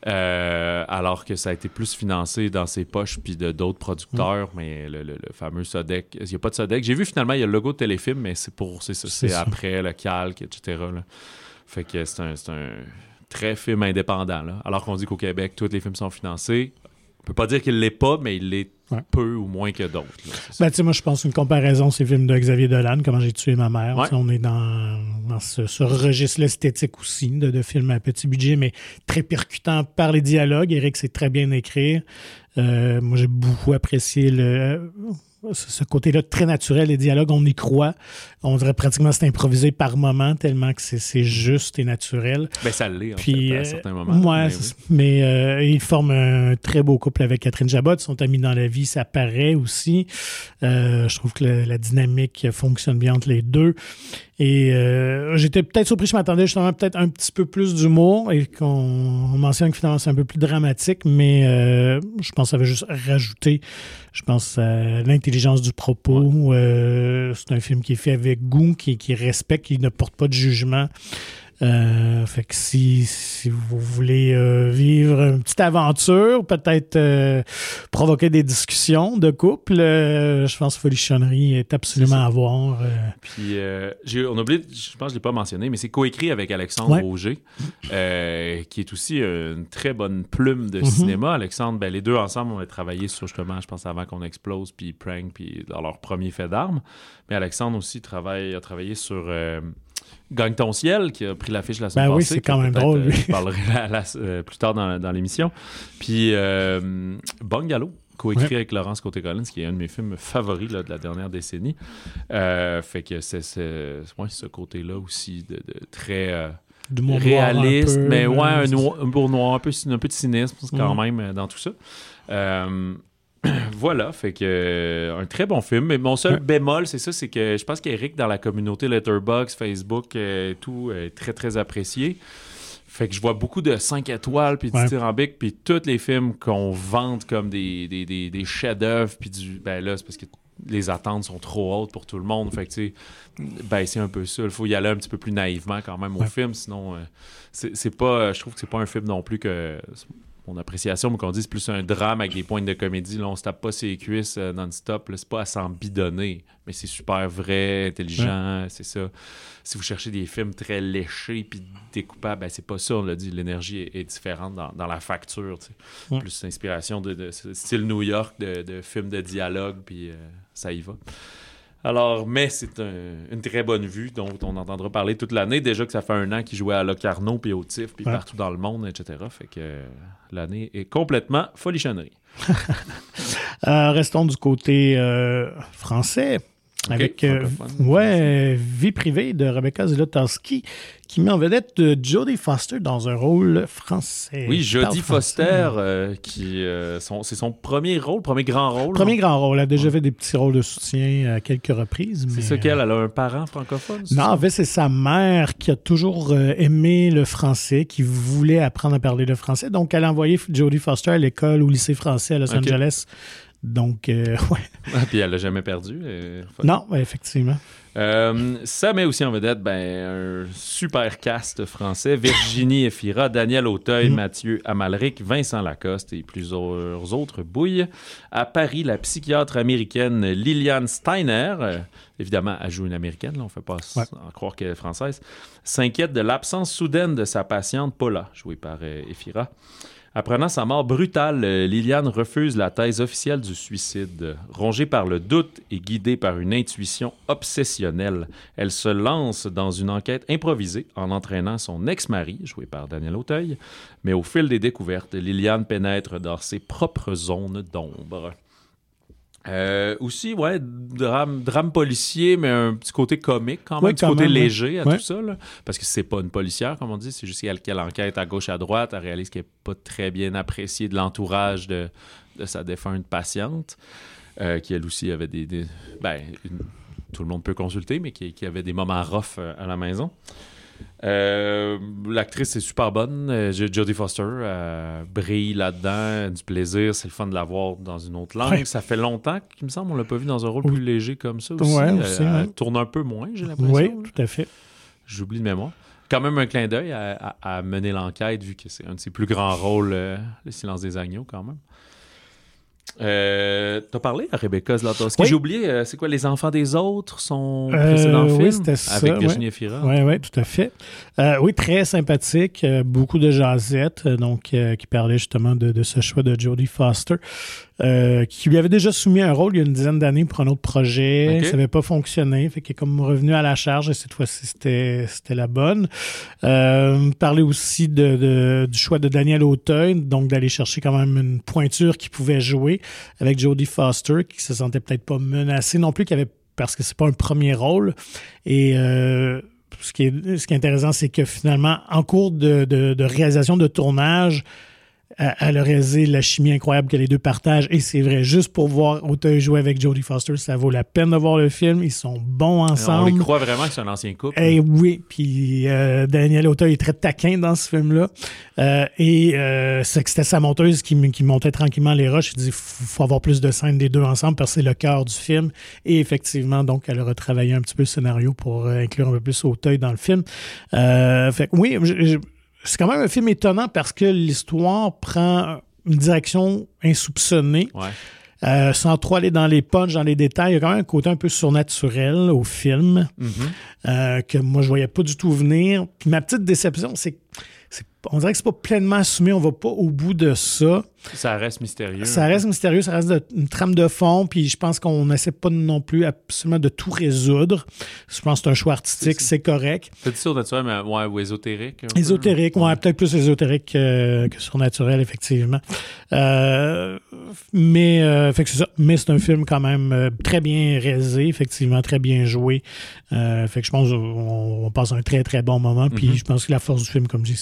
Euh, alors que ça a été plus financé dans ses poches puis de d'autres producteurs, mmh. mais le, le, le fameux Sodec, il n'y a pas de Sodec. J'ai vu finalement, il y a le logo de Téléfilm, mais c'est pour c'est ça, c'est, c'est après le calque, et cetera. Là. Fait que c'est un, c'est un très film indépendant. Là. Alors qu'on dit qu'au Québec, tous les films sont financés. On peut pas dire qu'il l'est pas, mais il l'est ouais. peu ou moins que d'autres. Là,
ben, tu sais, moi, je pense une comparaison, c'est le film de Xavier Dolan, Comment j'ai tué ma mère. Ouais. On est dans, dans ce, ce registre esthétique aussi, de, de films à petit budget, mais très percutant par les dialogues. Eric sait très bien écrire. Euh, moi, j'ai beaucoup apprécié le... ce côté-là très naturel, les dialogues, on y croit. On dirait pratiquement que c'est improvisé par moment, tellement que c'est, c'est juste et naturel.
Ben, ça l'est, en
Puis,
fait, à
euh,
certains moments.
Ouais, mais, oui. mais euh, ils forment un très beau couple avec Catherine Jabot. Ils sont amis dans la vie, ça paraît aussi. Euh, je trouve que la, la dynamique fonctionne bien entre les deux. Et euh, j'étais peut-être surpris, je m'attendais justement peut-être un petit peu plus d'humour et qu'on on mentionne que finalement c'est un peu plus dramatique, mais euh, je pense que ça va juste rajouter, je pense, à l'intelligence du propos. Ouais. Euh, c'est un film qui est fait avec goût, qui, qui respecte, qui ne porte pas de jugement. Euh, fait que si, si vous voulez euh, vivre une petite aventure, peut-être euh, provoquer des discussions de couple, euh, je pense que Folichonnerie est absolument à voir. Euh.
Puis, euh, j'ai, on a oublié, je pense que je ne l'ai pas mentionné, mais c'est coécrit avec Alexandre ouais. Auger, euh, qui est aussi une très bonne plume de mm-hmm. cinéma. Alexandre, ben, les deux ensemble, on a travaillé sur justement, je pense, Avant qu'on explose, puis Prank, puis dans leur premier fait d'armes. Mais Alexandre aussi travaille, a travaillé sur... Euh, Gagne ton ciel, qui a pris l'affiche la semaine
ben
passée.
Oui, c'est quand même drôle.
Euh, je parlerai la, la, euh, plus tard dans, dans l'émission. Puis euh, Bungalow, coécrit ouais. avec Laurence Côté-Collins, qui est un de mes films favoris là, de la dernière décennie. Euh, fait que c'est, c'est ouais, ce côté-là aussi de, de très euh, réaliste, peu, mais ouais, un, noir, un beau noir, un peu, un peu de cynisme quand mm. même dans tout ça. Euh, Voilà, fait que euh, un très bon film. Mais mon seul ouais. bémol, c'est ça, c'est que je pense qu'Éric, dans la communauté Letterboxd, Facebook, euh, tout, est très, très apprécié. Fait que je vois beaucoup de cinq étoiles, puis du ouais. dithyrambique, puis tous les films qu'on vante comme des, des, des, des chefs-d'œuvre, puis du... Ben là, c'est parce que les attentes sont trop hautes pour tout le monde. Fait que, tu sais, ben c'est un peu ça. Il faut y aller un petit peu plus naïvement quand même au ouais. film, sinon, euh, c'est, c'est pas... Je trouve que c'est pas un film non plus que... Mon appréciation, mais qu'on dit c'est plus un drame avec des pointes de comédie. Là, on se tape pas ses cuisses euh, non-stop. Là, c'est pas à s'en bidonner, mais c'est super vrai, intelligent, ouais. c'est ça. Si vous cherchez des films très léchés puis découpables, ben c'est pas ça, on l'a dit. L'énergie est, est différente dans, dans la facture. Ouais. Plus inspiration de, de, de style New York, de, de films de dialogue, puis euh, ça y va. Alors, mais c'est un, une très bonne vue dont on entendra parler toute l'année. Déjà que ça fait un an qu'il jouait à Locarno, puis au T I F, puis ouais. partout dans le monde, et cetera. Fait que euh, l'année est complètement folichonnerie.
euh, restons du côté euh, français. Okay, avec euh, ouais, Vie privée de Rebecca Zlotowski qui met en vedette de Jodie Foster dans un rôle français.
Oui, Jodie Foster, euh, qui euh, son, c'est son premier rôle, premier grand rôle.
Premier non? grand rôle. Elle a déjà ouais. fait des petits rôles de soutien à quelques reprises.
C'est
mais,
ça qu'elle, elle a un parent francophone?
Non, en fait, c'est sa mère qui a toujours euh, aimé le français, qui voulait apprendre à parler le français. Donc, elle a envoyé Jodie Foster à l'école, au lycée français à Los okay. Angeles. Donc, euh, ouais.
Ah, puis elle l'a jamais perdu. Euh,
non, effectivement.
Euh, ça met aussi en vedette ben, un super cast français. Virginie Efira, Daniel Auteuil, mm. Mathieu Amalric, Vincent Lacoste et plusieurs autres bouilles. À Paris, la psychiatre américaine Liliane Steiner, euh, évidemment, elle joue une américaine, là, on ne fait pas ouais. en croire qu'elle est française, s'inquiète de l'absence soudaine de sa patiente Paula, jouée par euh, Efira. Apprenant sa mort brutale, Liliane refuse la thèse officielle du suicide. Rongée par le doute et guidée par une intuition obsessionnelle, elle se lance dans une enquête improvisée en entraînant son ex-mari, joué par Daniel Auteuil. Mais au fil des découvertes, Liliane pénètre dans ses propres zones d'ombre. Euh, aussi, ouais, drame, drame policier, mais un petit côté comique quand même,
ouais,
un petit
quand
côté
même,
léger à
ouais.
tout ça, là, parce que c'est pas une policière, comme on dit, c'est juste qu'elle, qu'elle enquête à gauche, à droite, elle réalise qu'elle n'est pas très bien appréciée de l'entourage de, de sa défunte patiente, euh, qui elle aussi avait des... des ben, une, tout le monde peut consulter, mais qui, qui avait des moments rough à la maison. Euh, l'actrice est super bonne. Euh, Jodie Foster euh, brille là-dedans, du plaisir, c'est le fun de la voir dans une autre langue. Ouais. Ça fait longtemps qu'il me semble on l'a pas vu dans un rôle oui. plus léger comme ça aussi.
Ouais,
euh,
aussi
elle
ouais.
tourne un peu moins, j'ai l'impression.
Oui,
là.
tout à fait.
J'oublie de mémoire. Quand même un clin d'œil à, à, à mener l'enquête, vu que c'est un de ses plus grands rôles, euh, Le silence des agneaux, quand même. Euh, t'as parlé à Rebecca Zlotowski. Oui. J'ai oublié, euh, c'est quoi, Les enfants des autres, son euh, précédent film?
Oui, c'était ça.
Avec Virginie
ouais.
Efira.
Oui, oui, tout à fait. Euh, oui, très sympathique. Euh, beaucoup de jasettes, euh, donc, euh, qui parlait justement de, de ce choix de Jodie Foster, euh, qui lui avait déjà soumis un rôle il y a une dizaine d'années pour un autre projet. Okay. Ça n'avait pas fonctionné. Fait qu'il est comme revenu à la charge et cette fois-ci, c'était, c'était la bonne. Euh, parlait aussi de, de, du choix de Daniel Auteuil, donc d'aller chercher quand même une pointure qui pouvait jouer avec Jodie Foster, qui se sentait peut-être pas menacée non plus, qui avait, parce que c'est pas un premier rôle. Et euh, ce qui est, ce qui est intéressant, c'est que finalement, en cours de, de, de réalisation de tournage, elle a réalisé la chimie incroyable que les deux partagent. Et c'est vrai, juste pour voir Auteuil jouer avec Jodie Foster, ça vaut la peine de voir le film. Ils sont bons ensemble.
On les croit vraiment que c'est un ancien couple.
Et oui, puis euh, Daniel Auteuil est très taquin dans ce film-là. Euh, et euh, c'est que c'était sa monteuse qui, qui montait tranquillement les roches. Il dit qu'il faut, faut avoir plus de scènes des deux ensemble parce que c'est le cœur du film. Et effectivement, donc, elle a retravaillé un petit peu le scénario pour euh, inclure un peu plus Auteuil dans le film. Euh, fait que oui, je, je, c'est quand même un film étonnant parce que l'histoire prend une direction insoupçonnée.
Ouais.
Euh, sans trop aller dans les punchs, dans les détails. Il y a quand même un côté un peu surnaturel au film mm-hmm. euh, que moi, je voyais pas du tout venir. Puis ma petite déception, c'est que c'est, on dirait que c'est pas pleinement assumé. On va pas au bout de ça.
Ça reste mystérieux.
Ça reste mystérieux, ça reste de, une trame de fond, puis je pense qu'on n'essaie pas non plus absolument de tout résoudre. Je pense que c'est un choix artistique, c'est, c'est correct.
C'est surnaturel, mais ouais, ou ésotérique.
Ésotérique, ouais, ouais, peut-être plus ésotérique euh, que surnaturel, effectivement. Euh, mais, euh, fait que c'est ça. Mais c'est un film quand même euh, très bien réalisé, effectivement, très bien joué. Euh, fait que je pense qu'on on passe un très, très bon moment, puis mm-hmm. je pense que la force du film, comme je dis, c'est de voir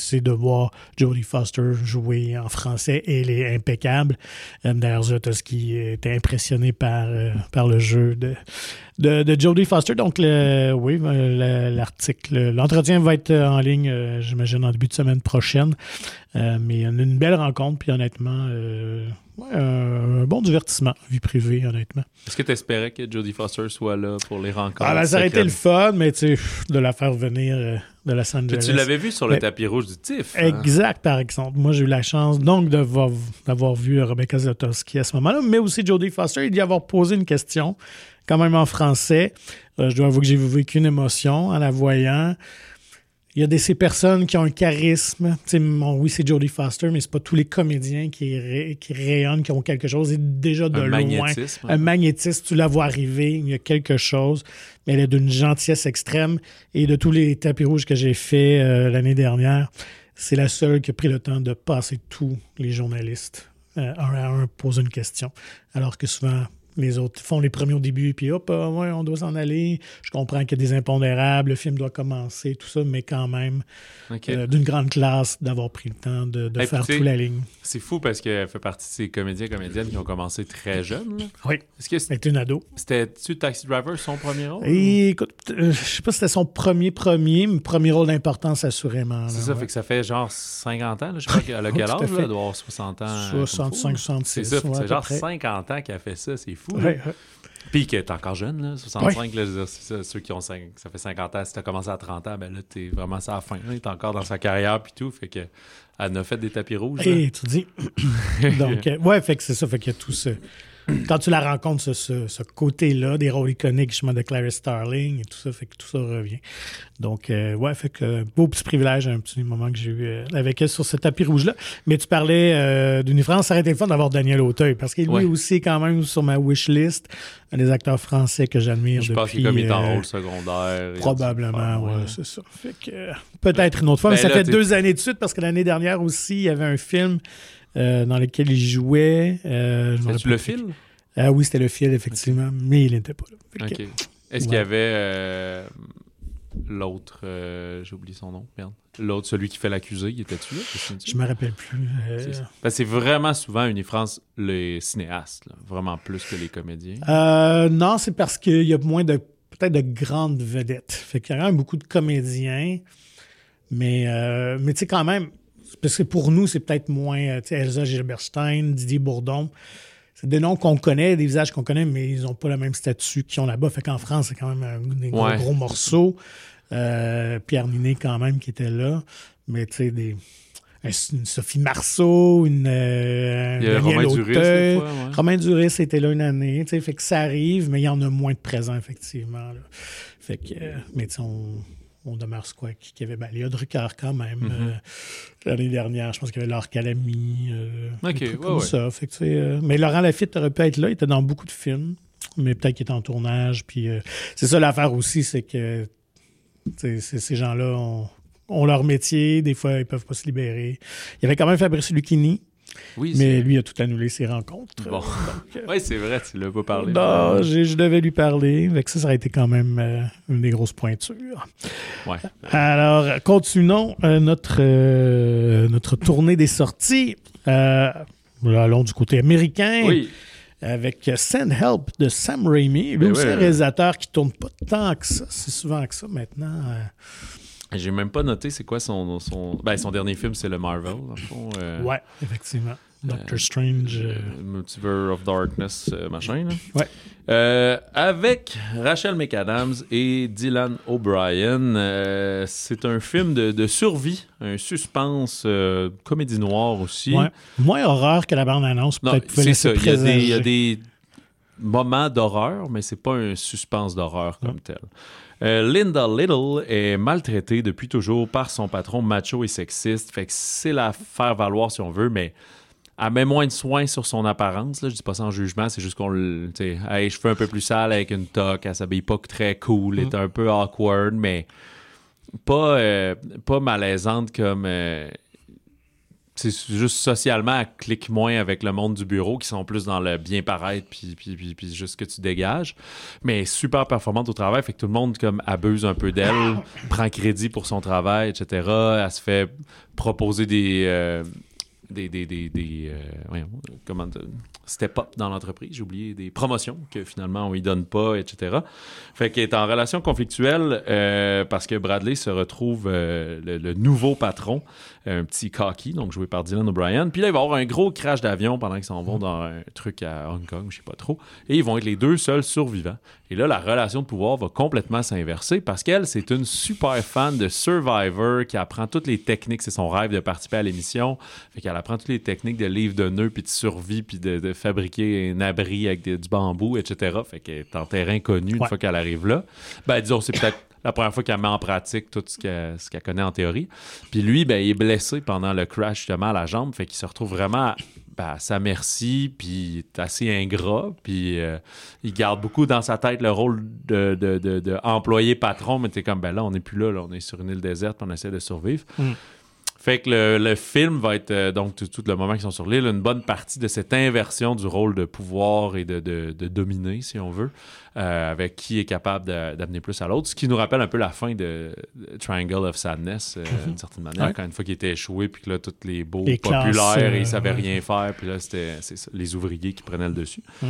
voir Jodie Foster jouer en français et elle est impeccable. Euh, d'ailleurs, Zlotowski était impressionné par, euh, par le jeu de, de, de Jodie Foster. Donc, le, oui, le, l'article, l'entretien va être en ligne, euh, j'imagine, en début de semaine prochaine. Euh, mais on a une belle rencontre, puis honnêtement, euh, ouais, un bon divertissement, vie privée, honnêtement.
Est-ce que tu espérais que Jodie Foster soit là pour les rencontres?
Ah, ben, ça aurait été le fun, mais tu sais, de la faire venir euh, de Los Angeles.
Tu l'avais vu sur le
mais,
tapis rouge du T I F. Hein?
Exact, par exemple. Moi, j'ai eu la chance donc de voir, d'avoir vu Rebecca Zlotowski à ce moment-là, mais aussi Jodie Foster, et d'y avoir posé une question, quand même en français. Euh, je dois avouer que j'ai vécu une émotion en la voyant. Il y a de ces personnes qui ont un charisme. Bon, oui, c'est Jodie Foster, mais c'est pas tous les comédiens qui, ré, qui rayonnent, qui ont quelque chose. Et déjà de
un
loin,
magnétisme,
un magnétisme, tu la vois arriver, il y a quelque chose. Mais elle est d'une gentillesse extrême. Et de tous les tapis rouges que j'ai fait euh, l'année dernière, c'est la seule qui a pris le temps de passer tous les journalistes euh, un à un, poser une question. Alors que souvent, les autres font les premiers au début, puis hop, euh, ouais, on doit s'en aller. Je comprends qu'il y a des impondérables, le film doit commencer, tout ça, mais quand même, okay. euh, d'une grande classe d'avoir pris le temps de, de hey, faire toute la ligne.
C'est fou parce qu'elle fait partie de ces comédiens et comédiennes qui ont commencé très jeunes. Là.
Oui. Est-ce que c'était une ado?
C'était-tu Taxi Driver, son premier rôle?
Et, écoute, euh, je sais pas si c'était son premier premier, mais premier rôle d'importance, assurément. Là,
c'est ça,
ouais.
fait que ça fait genre cinquante ans. Là, je sais pas qu'elle a quel âge, elle doit avoir soixante ans.
soixante-cinq, soixante-six.
C'est ça,
ouais,
c'est genre cinquante ans qu'elle a fait ça, c'est fou. Ouais, ouais. Puis que t'es encore jeune, là, soixante-cinq, ouais. Là, c'est ça, ceux qui ont cinq, ça fait cinquante ans, si t'as commencé à trente ans, ben là, t'es vraiment à la fin. T'es encore dans sa carrière, puis tout, fait que elle a fait des tapis rouges.
Et hey, tu dis. Donc, euh, ouais, fait que c'est ça, fait qu'il y a tout ce. Quand tu la rencontres, ce, ce, ce côté-là, des rôles iconiques, justement, de Clarice Starling et tout ça, fait que tout ça revient. Donc, euh, ouais, fait que beau petit privilège, un petit moment que j'ai eu euh, avec elle sur ce tapis rouge-là. Mais tu parlais euh, d'une France, ça aurait été le fun d'avoir Daniel Auteuil, parce qu'il lui ouais. aussi est quand même sur ma wish list, un des acteurs français que j'admire
je
depuis... Je
pense qu'il est comme il est en rôle secondaire.
Probablement, oui, ouais, c'est ça. Fait que euh, peut-être une autre fois, ben, mais ça là, fait t'es... deux années de suite, parce que l'année dernière aussi, il y avait un film... Euh, dans lequel il jouait. Euh,
C'était le fil?
Ah oui, c'était le fil, effectivement, okay. Mais il n'était pas là.
Okay. Est-ce ouais. qu'il y avait euh, l'autre, euh, j'ai oublié son nom, merde. L'autre, celui qui fait l'accusé, il était-tu là?
Je me rappelle plus. Euh...
C'est, ben, c'est vraiment souvent Unifrance les cinéastes, là, vraiment plus que les comédiens.
Euh, non, c'est parce qu'il y a moins de, peut-être de grandes vedettes. Fait qu'il y a quand même beaucoup de comédiens, mais, euh, mais tu sais, quand même, parce que pour nous, c'est peut-être moins, tu sais, Elsa Gilberstein, Didier Bourdon. C'est des noms qu'on connaît, des visages qu'on connaît, mais ils n'ont pas le même statut qu'ils ont là-bas. Fait qu'en France, c'est quand même un, des gros, ouais. gros morceaux. Euh, Pierre Ninet, quand même, qui était là. Mais tu sais, des... une Sophie Marceau, une... Euh,
il y a Romain Duris, des fois, ouais.
Romain Duris était là une année. Tu sais, fait que ça arrive, mais il y en a moins de présents, effectivement. Là. Fait que... Euh, mais tu sais, on... On demeure ce quoi qu'il y avait. Ben, Léa Drucker, quand même. Mm-hmm. Euh, l'année dernière, je pense qu'il y avait Laure Calamy. Euh,
OK, ouais,
comme
ouais.
ça. Fait que, euh, mais Laurent Lafitte aurait pu être là. Il était dans beaucoup de films. Mais peut-être qu'il était en tournage. Puis, euh, c'est ça l'affaire aussi, c'est que c'est, ces gens-là ont, ont leur métier. Des fois, ils ne peuvent pas se libérer. Il y avait quand même Fabrice Lucchini.
Oui,
mais
c'est...
lui a tout annulé ses rencontres.
Bon. Euh, oui, c'est vrai, tu ne l'as pas parlé.
Non, je, je devais lui parler. Fait que ça, ça aurait été quand même euh, une des grosses pointures.
Ouais.
Alors, continuons euh, notre, euh, notre tournée des sorties. Euh, allons du côté américain.
Oui.
Avec Send Help de Sam Raimi. Lui ben aussi, ouais, un réalisateur qui ne tourne pas tant que ça. C'est souvent que ça maintenant. Euh...
J'ai même pas noté c'est quoi son son ben son dernier film, c'est le Marvel dans le fond. Euh,
ouais, effectivement. Doctor euh, Strange, euh...
Multiverse of Darkness, euh, machin. Là.
Ouais.
Euh, avec Rachel McAdams et Dylan O'Brien, euh, c'est un film de, de survie, un suspense, euh, comédie noire aussi.
Ouais. Moins horreur que la bande-annonce, peut-être.
Non, c'est ça. Il y, a des, il y a des moments d'horreur, mais c'est pas un suspense d'horreur comme ouais. tel. Euh, Linda Little est maltraitée depuis toujours par son patron macho et sexiste. Fait que c'est la faire valoir si on veut, mais elle met moins de soin sur son apparence. Là. Je dis pas ça en jugement, c'est juste qu'on le. Tu sais, elle a les cheveux un peu plus sales avec une toque, elle s'habille pas très cool, elle mm. est un peu awkward, mais pas, euh, pas malaisante comme. Euh, c'est juste socialement, elle clique moins avec le monde du bureau, qui sont plus dans le bien paraître, puis, puis, puis, puis juste que tu dégages. Mais super performante au travail, fait que tout le monde comme abuse un peu d'elle, prend crédit pour son travail, et cetera. Elle se fait proposer des... Euh, des, des, des, des euh, ouais, comment step-up dans l'entreprise, j'ai oublié, des promotions que finalement on lui donne pas, et cetera. Fait qu'elle est en relation conflictuelle euh, parce que Bradley se retrouve euh, le, le nouveau patron, un petit cocky, donc joué par Dylan O'Brien. Puis là, il va y avoir un gros crash d'avion pendant qu'ils s'en vont dans un truc à Hong Kong, je sais pas trop, et ils vont être les deux seuls survivants. Et là, la relation de pouvoir va complètement s'inverser parce qu'elle, c'est une super fan de Survivor qui apprend toutes les techniques, c'est son rêve de participer à l'émission, fait qu'elle apprend toutes les techniques de livre de nœuds, puis de survie, puis de, de fabriquer un abri avec de, du bambou, et cetera. Fait qu'elle est en terrain connu une ouais. fois qu'elle arrive là. Ben, disons, c'est peut-être la première fois qu'elle met en pratique tout ce qu'elle, ce qu'elle connaît en théorie. Puis lui, ben, il est blessé pendant le crash, justement, à la jambe. Fait qu'il se retrouve vraiment ben, à sa merci, puis il est assez ingrat. Puis euh, il garde beaucoup dans sa tête le rôle de, de, de, de employé-patron. Mais t'es comme, ben là, on n'est plus là, là. On est sur une île déserte, puis on essaie de survivre. Mm. Fait que le, le film va être, euh, donc, tout, tout le moment qu'ils sont sur l'île, une bonne partie de cette inversion du rôle de pouvoir et de, de, de dominer, si on veut, euh, avec qui est capable de, d'amener plus à l'autre. Ce qui nous rappelle un peu la fin de, de Triangle of Sadness, euh, mm-hmm. d'une certaine manière, ouais. quand une fois qu'il était échoué, puis que là, tous les beaux les populaires, classes, euh, et ils savaient ouais. rien faire, puis là, c'était c'est ça, les ouvriers qui prenaient le dessus. Mm.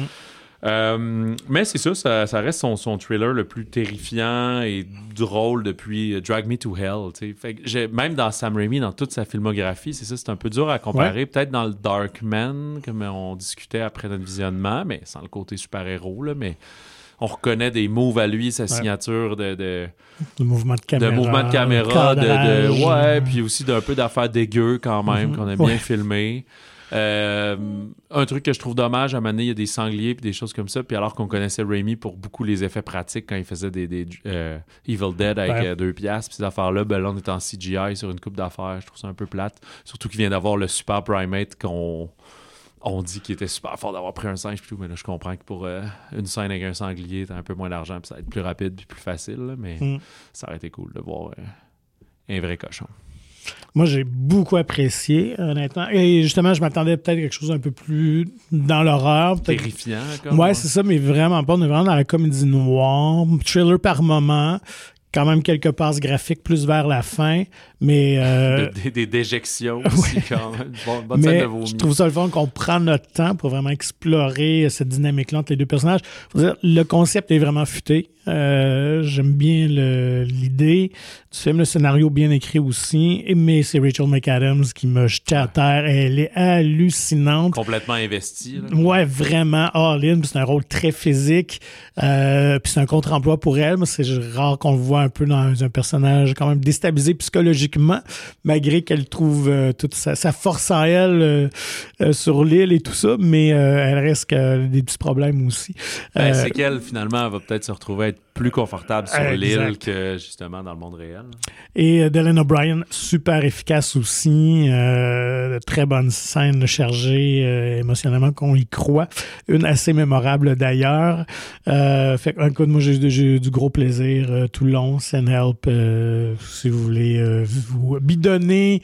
Euh, mais c'est ça, ça, ça reste son, son thriller le plus terrifiant et drôle depuis uh, Drag Me to Hell. Fait que j'ai, même dans Sam Raimi, dans toute sa filmographie, c'est ça, c'est un peu dur à comparer. Ouais. Peut-être dans le Darkman, comme on discutait après notre visionnement, mais sans le côté super-héros, là, mais on reconnaît des moves à lui, sa signature ouais. de, de,
de mouvement de caméra,
de, mouvement de, caméra, de, de ouais, puis aussi d'un peu d'affaires dégueu quand même, mm-hmm. qu'on a bien ouais. filmé. Euh, un truc que je trouve dommage, à un moment donné, il y a des sangliers puis des choses comme ça, puis alors qu'on connaissait Raimi pour beaucoup les effets pratiques quand il faisait des, des euh, Evil Dead avec ouais. euh, deux piastres, puis ces affaires-là, ben là, on est en C G I sur une coupe d'affaires, je trouve ça un peu plate. Surtout qu'il vient d'avoir le super primate qu'on on dit qu'il était super fort d'avoir pris un singe et tout, mais là, je comprends que pour euh, une scène avec un sanglier, t'as un peu moins d'argent, puis ça va être plus rapide puis plus facile, là, mais mm. ça aurait été cool de voir euh, un vrai cochon.
Moi, j'ai beaucoup apprécié, honnêtement. Et justement, je m'attendais peut-être à quelque chose un peu plus dans l'horreur. Peut-être...
Terrifiant, comme.
Ouais, c'est ça, mais vraiment pas. On est vraiment dans la comédie noire, thriller par moment. Quand même quelques passes graphiques plus vers la fin, mais... Euh...
Des, des déjections aussi, ouais. quand même. Bonne, bonne
mais
scène de vomi.
Je trouve ça le fun qu'on prend notre temps pour vraiment explorer cette dynamique-là entre les deux personnages. Faut dire, le concept est vraiment futé. Euh, j'aime bien le, l'idée du film, le scénario bien écrit aussi, mais c'est Rachel McAdams qui m'a jeté à terre. Elle est hallucinante.
Complètement investie. Là.
Ouais, vraiment all-in. C'est un rôle très physique. Euh, puis c'est un contre-emploi pour elle, mais c'est rare qu'on le voit un peu dans un personnage quand même déstabilisé psychologiquement, malgré qu'elle trouve euh, toute sa, sa force en elle euh, euh, sur l'île et tout ça, mais euh, elle reste que des petits problèmes aussi.
Ben, euh, c'est qu'elle, finalement, elle va peut-être se retrouver à être plus confortable sur exact. L'île que, justement, dans le monde réel.
Et euh, Dylan O'Brien, super efficace aussi. Euh, de très bonne scène chargée euh, émotionnellement qu'on y croit. Une assez mémorable, d'ailleurs. Euh, fait écoute, moi, j'ai, j'ai eu du gros plaisir euh, tout le long. Send Help, euh, si vous voulez euh, vous bidonner,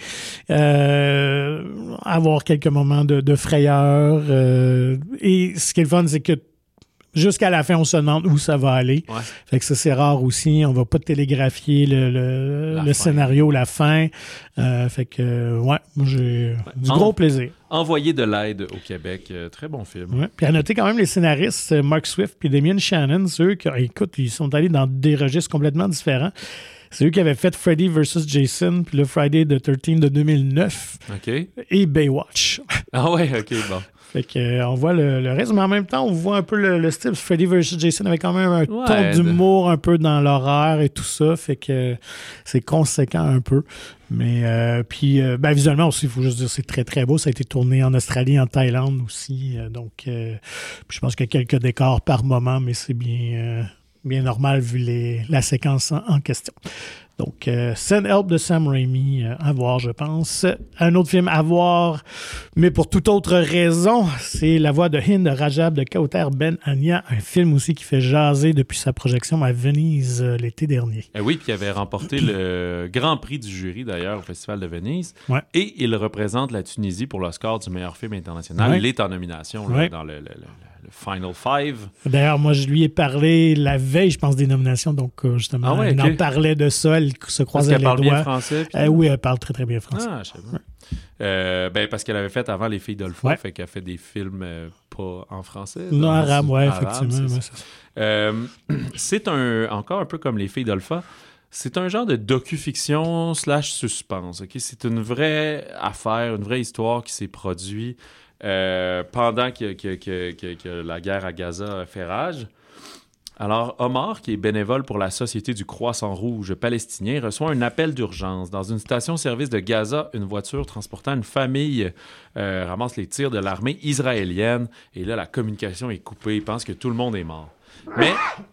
euh, avoir quelques moments de, de frayeur. Euh, et ce qui est le fun, c'est que jusqu'à la fin, on se demande où ça va aller. Ouais. Fait que ça, c'est rare aussi. On va pas télégraphier le, le, le scénario, la fin. Euh, fait que, ouais, moi, j'ai ouais. du en, gros plaisir.
Envoyer de l'aide au Québec. Euh, très bon film.
Ouais. Puis à noter quand même les scénaristes, Mark Swift puis Damien Shannon, ceux qui, écoute, ils sont allés dans des registres complètement différents. C'est eux qui avaient fait Freddy versus Jason, puis le Friday the thirteenth de deux mille neuf.
OK.
Et Baywatch.
Ah ouais, OK, bon.
Fait que, euh, on voit le, le reste, mais en même temps, on voit un peu le, le style Freddy versus Jason avec quand même un ouais, ton d'humour un peu dans l'horreur et tout ça. Fait que euh, c'est conséquent un peu. Mais euh, puis, euh, ben, visuellement aussi, il faut juste dire c'est très, très beau. Ça a été tourné en Australie, en Thaïlande aussi. Euh, donc, euh, je pense qu'il y a quelques décors par moment, mais c'est bien... Euh, bien normal vu les, la séquence en, en question. Donc, euh, Send Help de Sam Raimi euh, à voir, je pense. Un autre film à voir, mais pour toute autre raison, c'est La Voix de Hind de Rajab de Kauter Ben Ania, un film aussi qui fait jaser depuis sa projection à Venise euh, l'été dernier.
Eh oui, puis il avait remporté le Grand Prix du jury, d'ailleurs, au Festival de Venise.
Ouais.
Et il représente la Tunisie pour l'Oscar du meilleur film international.
Ouais.
Il est en nomination là,
Ouais.
dans le, le, le, le Final Five.
D'ailleurs, moi, je lui ai parlé la veille, je pense, des nominations. Donc, euh, justement,
Ah ouais,
elle
okay.
en parlait de ça. Elle se
Parce
croisait
qu'elle
les
parle
doigts.
bien français. Puis...
Euh, oui, elle parle très, très bien français.
Ah, je sais pas. Euh, ben, parce qu'elle avait fait avant Les Filles d'Olpha,
Ouais.
fait qu'elle fait des films euh, pas en français.
Non, arabe, oui,
arabe,
effectivement.
c'est,
Ouais, c'est,
euh, c'est un, encore un peu comme Les Filles d'Olpha, c'est un genre de docu-fiction slash suspense. Okay? C'est une vraie affaire, une vraie histoire qui s'est produite euh, pendant que, que, que, que, que la guerre à Gaza fait rage. Alors, Omar, qui est bénévole pour la Société du Croissant Rouge palestinien, reçoit un appel d'urgence. Dans une station-service de Gaza, une voiture transportant une famille euh, ramasse les tirs de l'armée israélienne. Et là, la communication est coupée. Il pense que tout le monde est mort. Mais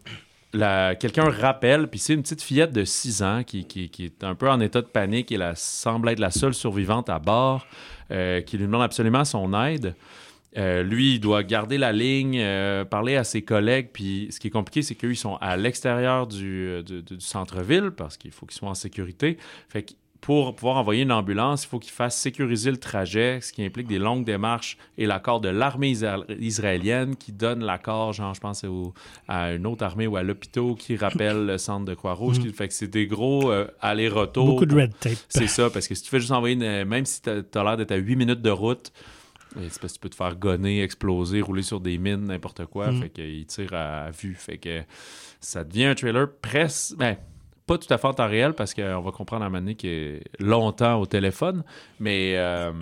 la, quelqu'un rappelle, puis c'est une petite fillette de six ans qui, qui, qui est un peu en état de panique et la, semble être la seule survivante à bord, euh, qui lui demande absolument son aide. Euh, lui, il doit garder la ligne, euh, parler à ses collègues. Puis ce qui est compliqué, c'est qu'eux, ils sont à l'extérieur du, du, du centre-ville parce qu'il faut qu'ils soient en sécurité. Fait que pour pouvoir envoyer une ambulance, il faut qu'ils fassent sécuriser le trajet, ce qui implique des longues démarches et l'accord de l'armée isra- israélienne qui donne l'accord, genre, je pense, au, à une autre armée ou à l'hôpital qui rappelle le centre de Croix-Rouge. Mm. Fait que c'est des gros euh, allers-retours.
beaucoup de red tape.
C'est ça, parce que si tu fais juste envoyer, une, même si tu as l'air d'être à huit minutes de route, c'est parce que tu peux te faire gonner, exploser, rouler sur des mines, n'importe quoi. Mm. Fait qu'il tire à, à vue. Fait que ça devient un trailer presque... Ben, pas tout à fait en temps réel, parce qu'on va comprendre à un moment donné qu'il est longtemps au téléphone, mais euh,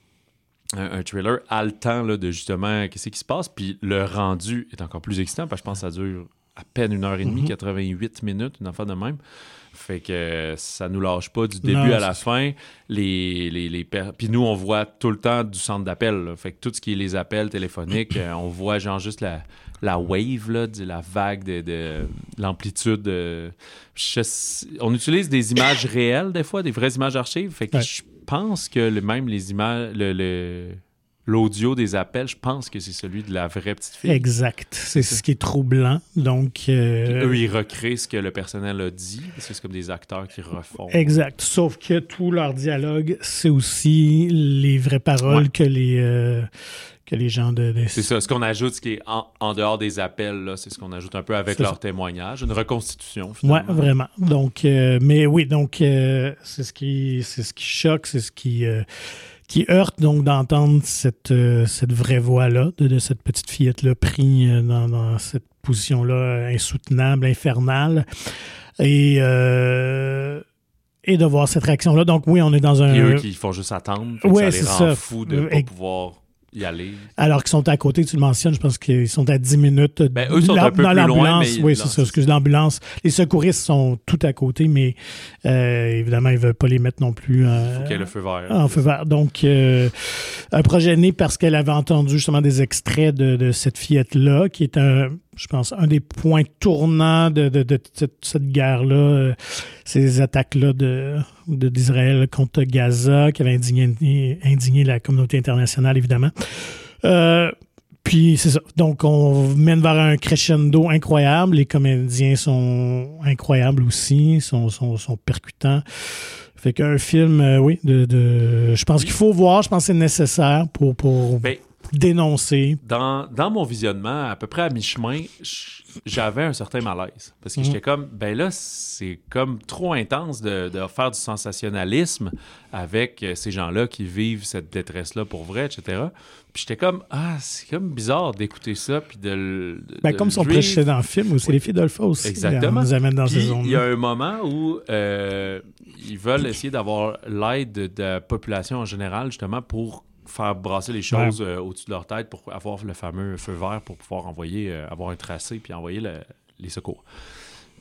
un, un trailer haletant là, de justement qu'est-ce qui se passe. Puis le rendu est encore plus excitant, parce que je pense que ça dure à peine une heure et demie, mm-hmm. quatre-vingt-huit minutes, une affaire de même. Fait que ça nous lâche pas du début non, à la c'est... fin. Les, les, les per... Puis nous, on voit tout le temps du centre d'appel. Là. Fait que tout ce qui est les appels téléphoniques, euh, on voit genre juste la, la wave, là, la vague, de, de l'amplitude. De... Je... On utilise des images réelles, des fois, des vraies images archives. Fait que ouais. je pense que le, même les images... Le, le... L'audio des appels, je pense que c'est celui de la vraie petite fille.
Exact. C'est, c'est ce qui est troublant. Donc, euh...
eux, ils recréent ce que le personnel a dit. Parce que c'est comme des acteurs qui refont.
Exact. Sauf que tout leur dialogue, c'est aussi les vraies paroles ouais. que les euh, que les gens de... de...
C'est ça. Ce qu'on ajoute, ce qui est en, en dehors des appels, là, c'est ce qu'on ajoute un peu avec c'est leur ça. témoignage. Une reconstitution, finalement.
Oui, vraiment. Donc, euh, mais oui, donc, euh, c'est ce qui c'est ce qui choque, c'est ce qui... Euh, qui heurte donc d'entendre cette, euh, cette vraie voix-là, de, de cette petite fillette-là prise dans, dans cette position-là insoutenable, infernale, et, euh, et de voir cette réaction-là. Donc oui, on est dans un...
Et eux qui font juste attendre,
ouais,
ça les rend
ça.
fous de ne pas et... pouvoir... y aller.
Alors qu'ils sont à côté, tu le mentionnes, je pense qu'ils sont à dix minutes.
Ben, eux sont un peu
dans
plus
l'ambulance.
loin, mais...
Oui, c'est ça, excuse, l'ambulance. Les secouristes sont tout à côté, mais euh, évidemment, ils ne veulent pas les mettre non plus euh,
il faut qu'il y ait le feu vert.
En feu vert. Donc, euh, un projet né parce qu'elle avait entendu justement des extraits de, de cette fillette-là, qui est un... je pense, un des points tournants de, de, de cette, cette guerre-là, euh, ces attaques-là de, de, d'Israël contre Gaza, qui avaient indigné, indigné la communauté internationale, évidemment. Euh, puis, c'est ça. Donc, on mène vers un crescendo incroyable. Les comédiens sont incroyables aussi, sont, sont, sont percutants. Fait qu'un film, euh, oui, de, de, je pense qu'il faut voir, je pense que c'est nécessaire pour... pour
ben,
dénoncer.
Dans, dans mon visionnement, à peu près à mi-chemin, j'avais un certain malaise. Parce que mmh. j'étais comme, ben là, c'est comme trop intense de, de faire du sensationnalisme avec ces gens-là qui vivent cette détresse-là pour vrai, et cetera. Puis j'étais comme, ah, c'est comme bizarre d'écouter ça, puis de, de
ben, Comme si on prêchait dans le film, ou c'est oui. les filles d'Olpha aussi.
Exactement.
On nous amène dans
puis,
ces zones-là.
Il y a un moment où euh, ils veulent essayer d'avoir l'aide de, de la population en général, justement, pour faire brasser les choses ouais. euh, au-dessus de leur tête pour avoir le fameux feu vert pour pouvoir envoyer, euh, avoir un tracé puis envoyer le, les secours.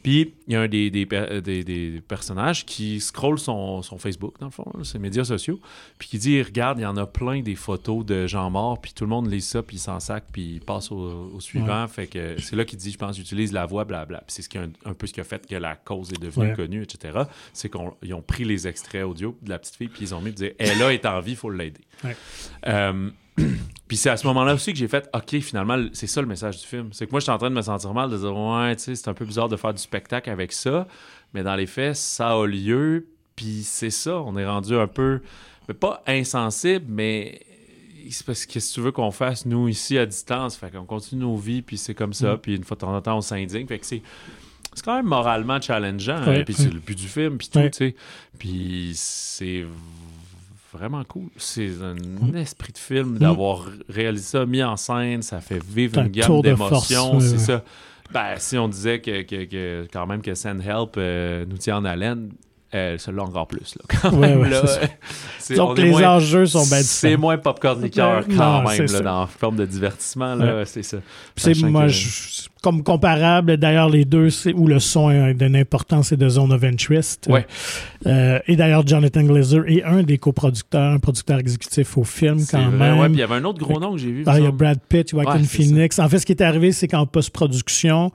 Puis, il y a un des, des, des, des personnages qui scrolle son, son Facebook, dans le fond, là, ses médias sociaux, puis qui dit, regarde, il y en a plein des photos de gens morts, puis tout le monde lit ça, puis il s'en sac, puis il passe au, au suivant. Ouais. Fait que c'est là qu'il dit, je pense, j'utilise la voix, blablabla. Puis c'est ce qui a un, un peu ce qui a fait que la cause est devenue ouais. connue, et cetera. C'est qu'ils ont pris les extraits audio de la petite fille, puis ils ont mis, puis elle là est en vie, il faut l'aider. Ouais. Euh, Puis c'est à ce moment-là aussi que j'ai fait « OK, finalement, c'est ça le message du film. » C'est que moi, je suis en train de me sentir mal, de dire « Ouais, tu sais, c'est un peu bizarre de faire du spectacle avec ça. » Mais dans les faits, ça a lieu. Puis c'est ça, on est rendu un peu, mais pas insensible, mais c'est parce que qu'est-ce que tu veux qu'on fasse, nous, ici, à distance? Fait qu'on continue nos vies, puis c'est comme ça. Mm. Puis une fois de temps en temps, on s'indigne. Fait que c'est... C'est quand même moralement challengeant. Ouais, hein, puis ouais. c'est le but du film, puis tout, ouais. tu sais. Puis c'est... vraiment cool. C'est un esprit de film mmh. d'avoir réalisé ça, mis en scène, ça fait vivre une gamme d'émotions. De c'est ouais. ça. Ben, si on disait que, que, que quand même que Send Help euh, nous tient en haleine, euh, celui-là encore plus. Là, quand
ouais,
même,
ouais,
là,
c'est c'est, Donc les moins, enjeux sont bien différents.
C'est moins popcorn liqueur quand non, même là, dans la forme de divertissement. Là, ouais. C'est ça.
C'est moi, que... je, comme comparable, d'ailleurs, les deux, c'est où le son est d'une importance et de Zone of Interest.
Ouais.
Euh, et d'ailleurs, Jonathan Glazer est un des coproducteurs, un producteur exécutif au film
c'est
quand
vrai,
même.
Ouais, puis il y avait un autre gros nom que j'ai vu.
Ah, il y a Brad Pitt, Joaquin ouais, Phoenix. Ça. En fait, ce qui est arrivé, c'est qu'en post-production,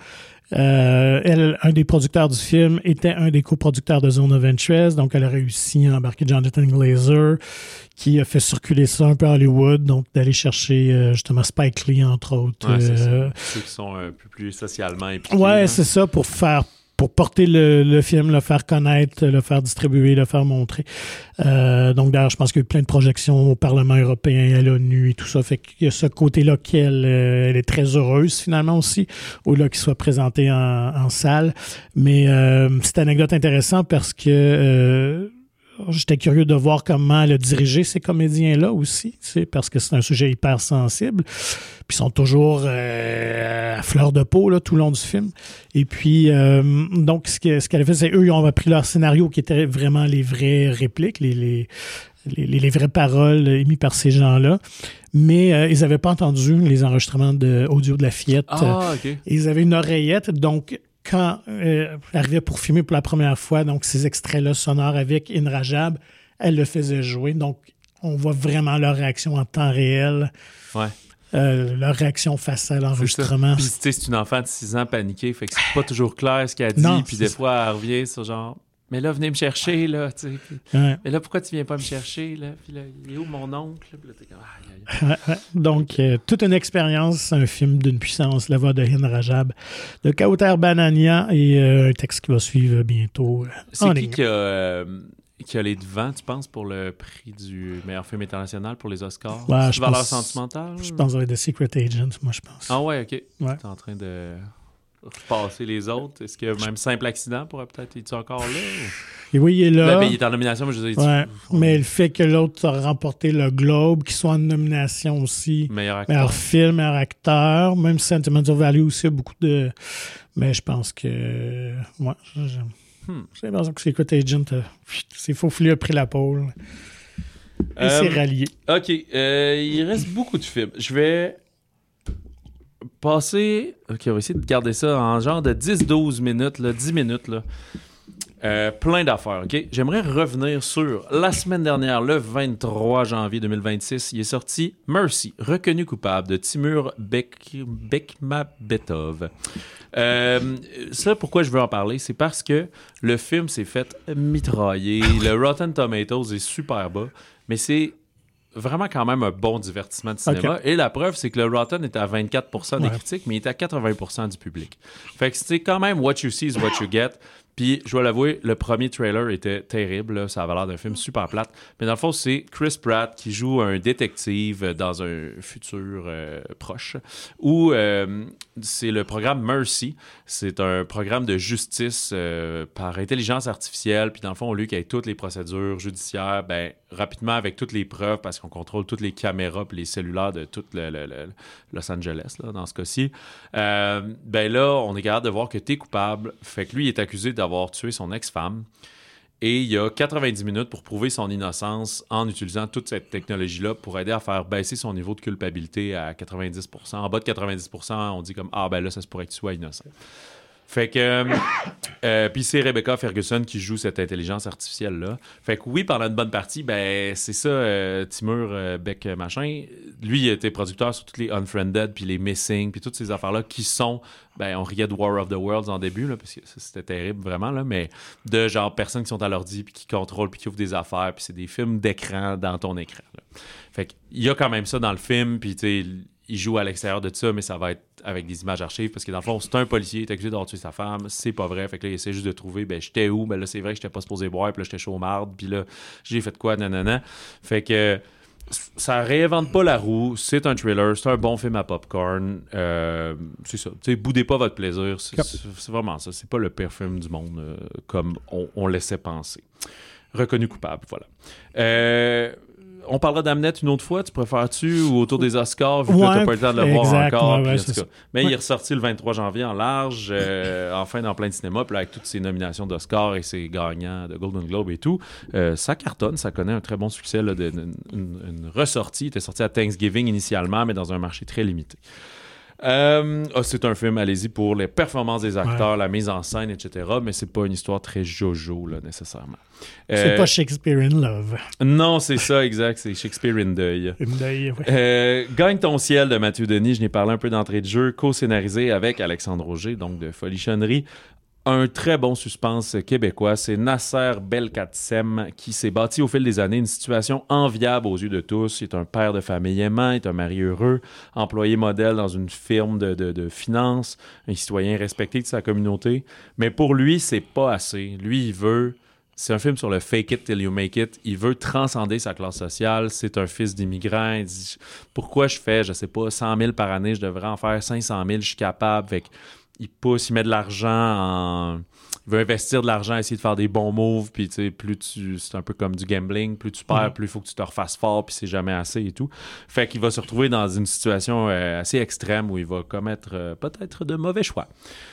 Euh, elle, un des producteurs du film était un des coproducteurs de Zone of Interest, donc elle a réussi à embarquer Jonathan Glazer, qui a fait circuler ça un peu à Hollywood, donc d'aller chercher euh, justement Spike Lee, entre autres.
Ouais, c'est
euh,
ça. Ceux qui sont un peu plus socialement impliqués.
Ouais,
hein?
c'est ça, pour faire pour porter le, le film, le faire connaître, le faire distribuer, le faire montrer. Euh, donc, d'ailleurs, je pense qu'il y a eu plein de projections au Parlement européen, à l'ONU et tout ça. Fait qu'il y a ce côté-là qu'elle euh, elle est très heureuse, finalement, aussi, au-delà qu'il soit présenté en, en salle. Mais euh, c'est une anecdote intéressante parce que euh, j'étais curieux de voir comment elle a dirigé ces comédiens-là aussi, tu sais, parce que c'est un sujet hyper sensible. Puis ils sont toujours euh, à fleur de peau là, tout le long du film. Et puis, euh, donc, ce, que, ce qu'elle a fait, c'est eux, ils ont repris leur scénario qui était vraiment les vraies répliques, les, les, les, les vraies paroles émises par ces gens-là. Mais euh, ils n'avaient pas entendu les enregistrements de, audio de la fillette.
Ah, OK.
Ils avaient une oreillette, donc... Quand euh, elle arrivait pour filmer pour la première fois, donc ces extraits-là sonores avec Inrajab, elle le faisait jouer. Donc, on voit vraiment leur réaction en temps réel.
Ouais.
Euh, leur réaction face à l'enregistrement.
Puis, tu sais, c'est une enfant de six ans paniquée, fait que c'est pas toujours clair ce qu'elle dit. Non, puis des ça. fois, elle revient sur genre... Mais là, venez me chercher, là, tu sais. Ouais. Mais là, pourquoi tu viens pas me chercher, là? Puis là, il est où mon oncle? Puis là, t'es comme, aïe, aïe.
Ouais, ouais. Donc, euh, toute une expérience, un film d'une puissance, La voix de Hind Rajab, de Kauter Banania, et euh, un texte qui va suivre bientôt. Euh,
C'est qui qui a, euh, qui a les devants, tu penses, pour le prix du meilleur film international pour les Oscars?
Ouais,
c'est Valeur sentimentale?
Je pense que ça va être The Secret Agent, moi, je pense.
Ah ouais, OK.
Ouais.
T'es en train de... passer les autres. Est-ce que même Simple Accident pourrait peut-être être encore là? Ou...
Et oui, il est là.
là ben, il est en nomination, mais je veux dire...
Ouais.
Tu...
Mais le fait que l'autre a remporté le Globe, qu'il soit en nomination aussi.
Meilleur acteur.
Meilleur film, meilleur acteur. Même Sentimental Value aussi a beaucoup de... Mais je pense que... Ouais, j'ai hmm. l'impression que Secret Agent, euh, c'est faufilé, a pris la pôle. Et euh, c'est rallié.
OK. Euh, il reste beaucoup de films. Je vais... passer... OK, on va essayer de garder ça en genre de dix douze minutes, là, dix minutes. Là. Euh, plein d'affaires, OK? J'aimerais revenir sur la semaine dernière, le vingt-trois janvier deux mille vingt-six. Il est sorti Mercy, reconnu coupable de Timur Bek... Bekmambetov. Euh, ça, pourquoi je veux en parler? C'est parce que le film s'est fait mitrailler. Le Rotten Tomatoes est super bas, mais c'est... vraiment quand même un bon divertissement de cinéma. Okay. Et la preuve, c'est que le Rotten est à vingt-quatre pour cent des ouais. critiques, mais il est à quatre-vingts pour cent du public. Fait que c'est quand même what you see is what you get. Puis, je dois l'avouer, le premier trailer était terrible. Là. Ça avait l'air d'un film super plate. Mais dans le fond, c'est Chris Pratt qui joue un détective dans un futur euh, proche. Où euh, c'est le programme Mercy. C'est un programme de justice euh, par intelligence artificielle. Puis, dans le fond, au lieu qu'il y ait toutes les procédures judiciaires, ben rapidement, avec toutes les preuves, parce qu'on contrôle toutes les caméras et les cellulaires de tout le, le, le Los Angeles, là, dans ce cas-ci, euh, ben là, on est capable de voir que t'es coupable. Fait que lui, il est accusé d'avoir tué son ex-femme. Et il y a quatre-vingt-dix minutes pour prouver son innocence en utilisant toute cette technologie-là pour aider à faire baisser son niveau de culpabilité à quatre-vingt-dix pour cent. En bas de quatre-vingt-dix pour cent, on dit comme « Ah, ben là, ça se pourrait que tu sois innocent. » Fait que... Euh, puis c'est Rebecca Ferguson qui joue cette intelligence artificielle-là. Fait que oui, pendant une bonne partie, ben c'est ça, euh, Timur euh, Beck machin. Lui, il était producteur sur toutes les Unfriended, puis les Missing, puis toutes ces affaires-là qui sont... Ben, on riait de War of the Worlds en début, là, parce que c'était terrible, vraiment, là, mais de genre personnes qui sont à l'ordi, puis qui contrôlent, puis qui ouvrent des affaires, puis c'est des films d'écran dans ton écran. Là. Fait qu'il y a quand même ça dans le film, puis tu sais... il joue à l'extérieur de ça, mais ça va être avec des images archives, parce que dans le fond, c'est un policier, il est accusé d'avoir tué sa femme, c'est pas vrai, fait que là, il essaie juste de trouver, ben, j'étais où, ben là, c'est vrai que j'étais pas supposé boire, puis là, j'étais chaud marde, puis là, j'ai fait quoi, nanana. Fait que ça réinvente pas la roue, c'est un thriller, c'est un bon film à popcorn, euh, c'est ça, tu sais, boudez pas votre plaisir, c'est, yep. c'est, c'est vraiment ça, c'est pas le pire film du monde, euh, comme on, on laissait penser. Reconnu coupable, voilà. Euh... On parlera d'Hamnet une autre fois, tu préfères-tu, ou autour des Oscars, vu que ouais, tu n'as pas le temps de le exact, voir encore. Ouais, ouais, puis, mais ouais. Il est ressorti le vingt-trois janvier en large, euh, enfin dans plein de cinéma, puis là, avec toutes ses nominations d'Oscars et ses gagnants de Golden Globe et tout, euh, ça cartonne, ça connaît un très bon succès, là, de, de, une, une ressortie. Il était sorti à Thanksgiving initialement, mais dans un marché très limité. Euh, oh, c'est un film, allez-y, pour les performances des acteurs, ouais. la mise en scène, et cetera, mais c'est pas une histoire très jojo, là, nécessairement.
C'est euh, pas Shakespeare in Love.
Non, c'est ça, exact, c'est Shakespeare in Deuil.
In Deuil, oui.
Euh, Gagne ton ciel de Mathieu Denis, je n'ai parlé un peu d'entrée de jeu, co-scénarisé avec Alexandre Auger, donc de Folichonnerie. Un très bon suspense québécois, c'est Nasser Belkacem qui s'est bâti au fil des années une situation enviable aux yeux de tous. Il est un père de famille aimant, il est un mari heureux, employé modèle dans une firme de, de, de finances, un citoyen respecté de sa communauté. Mais pour lui, c'est pas assez. Lui, il veut... C'est un film sur le fake it till you make it. Il veut transcender sa classe sociale. C'est un fils d'immigrant. Il dit, pourquoi je fais, je sais pas, cent mille par année, je devrais en faire cinq cent mille, je suis capable. Fait que il pousse, il met de l'argent en... Il veut investir de l'argent, essayer de faire des bons moves, puis tu sais, plus tu... C'est un peu comme du gambling, plus tu perds, mmh. plus il faut que tu te refasses fort, puis c'est jamais assez et tout. Fait qu'il va se retrouver dans une situation euh, assez extrême où il va commettre euh, peut-être de mauvais choix.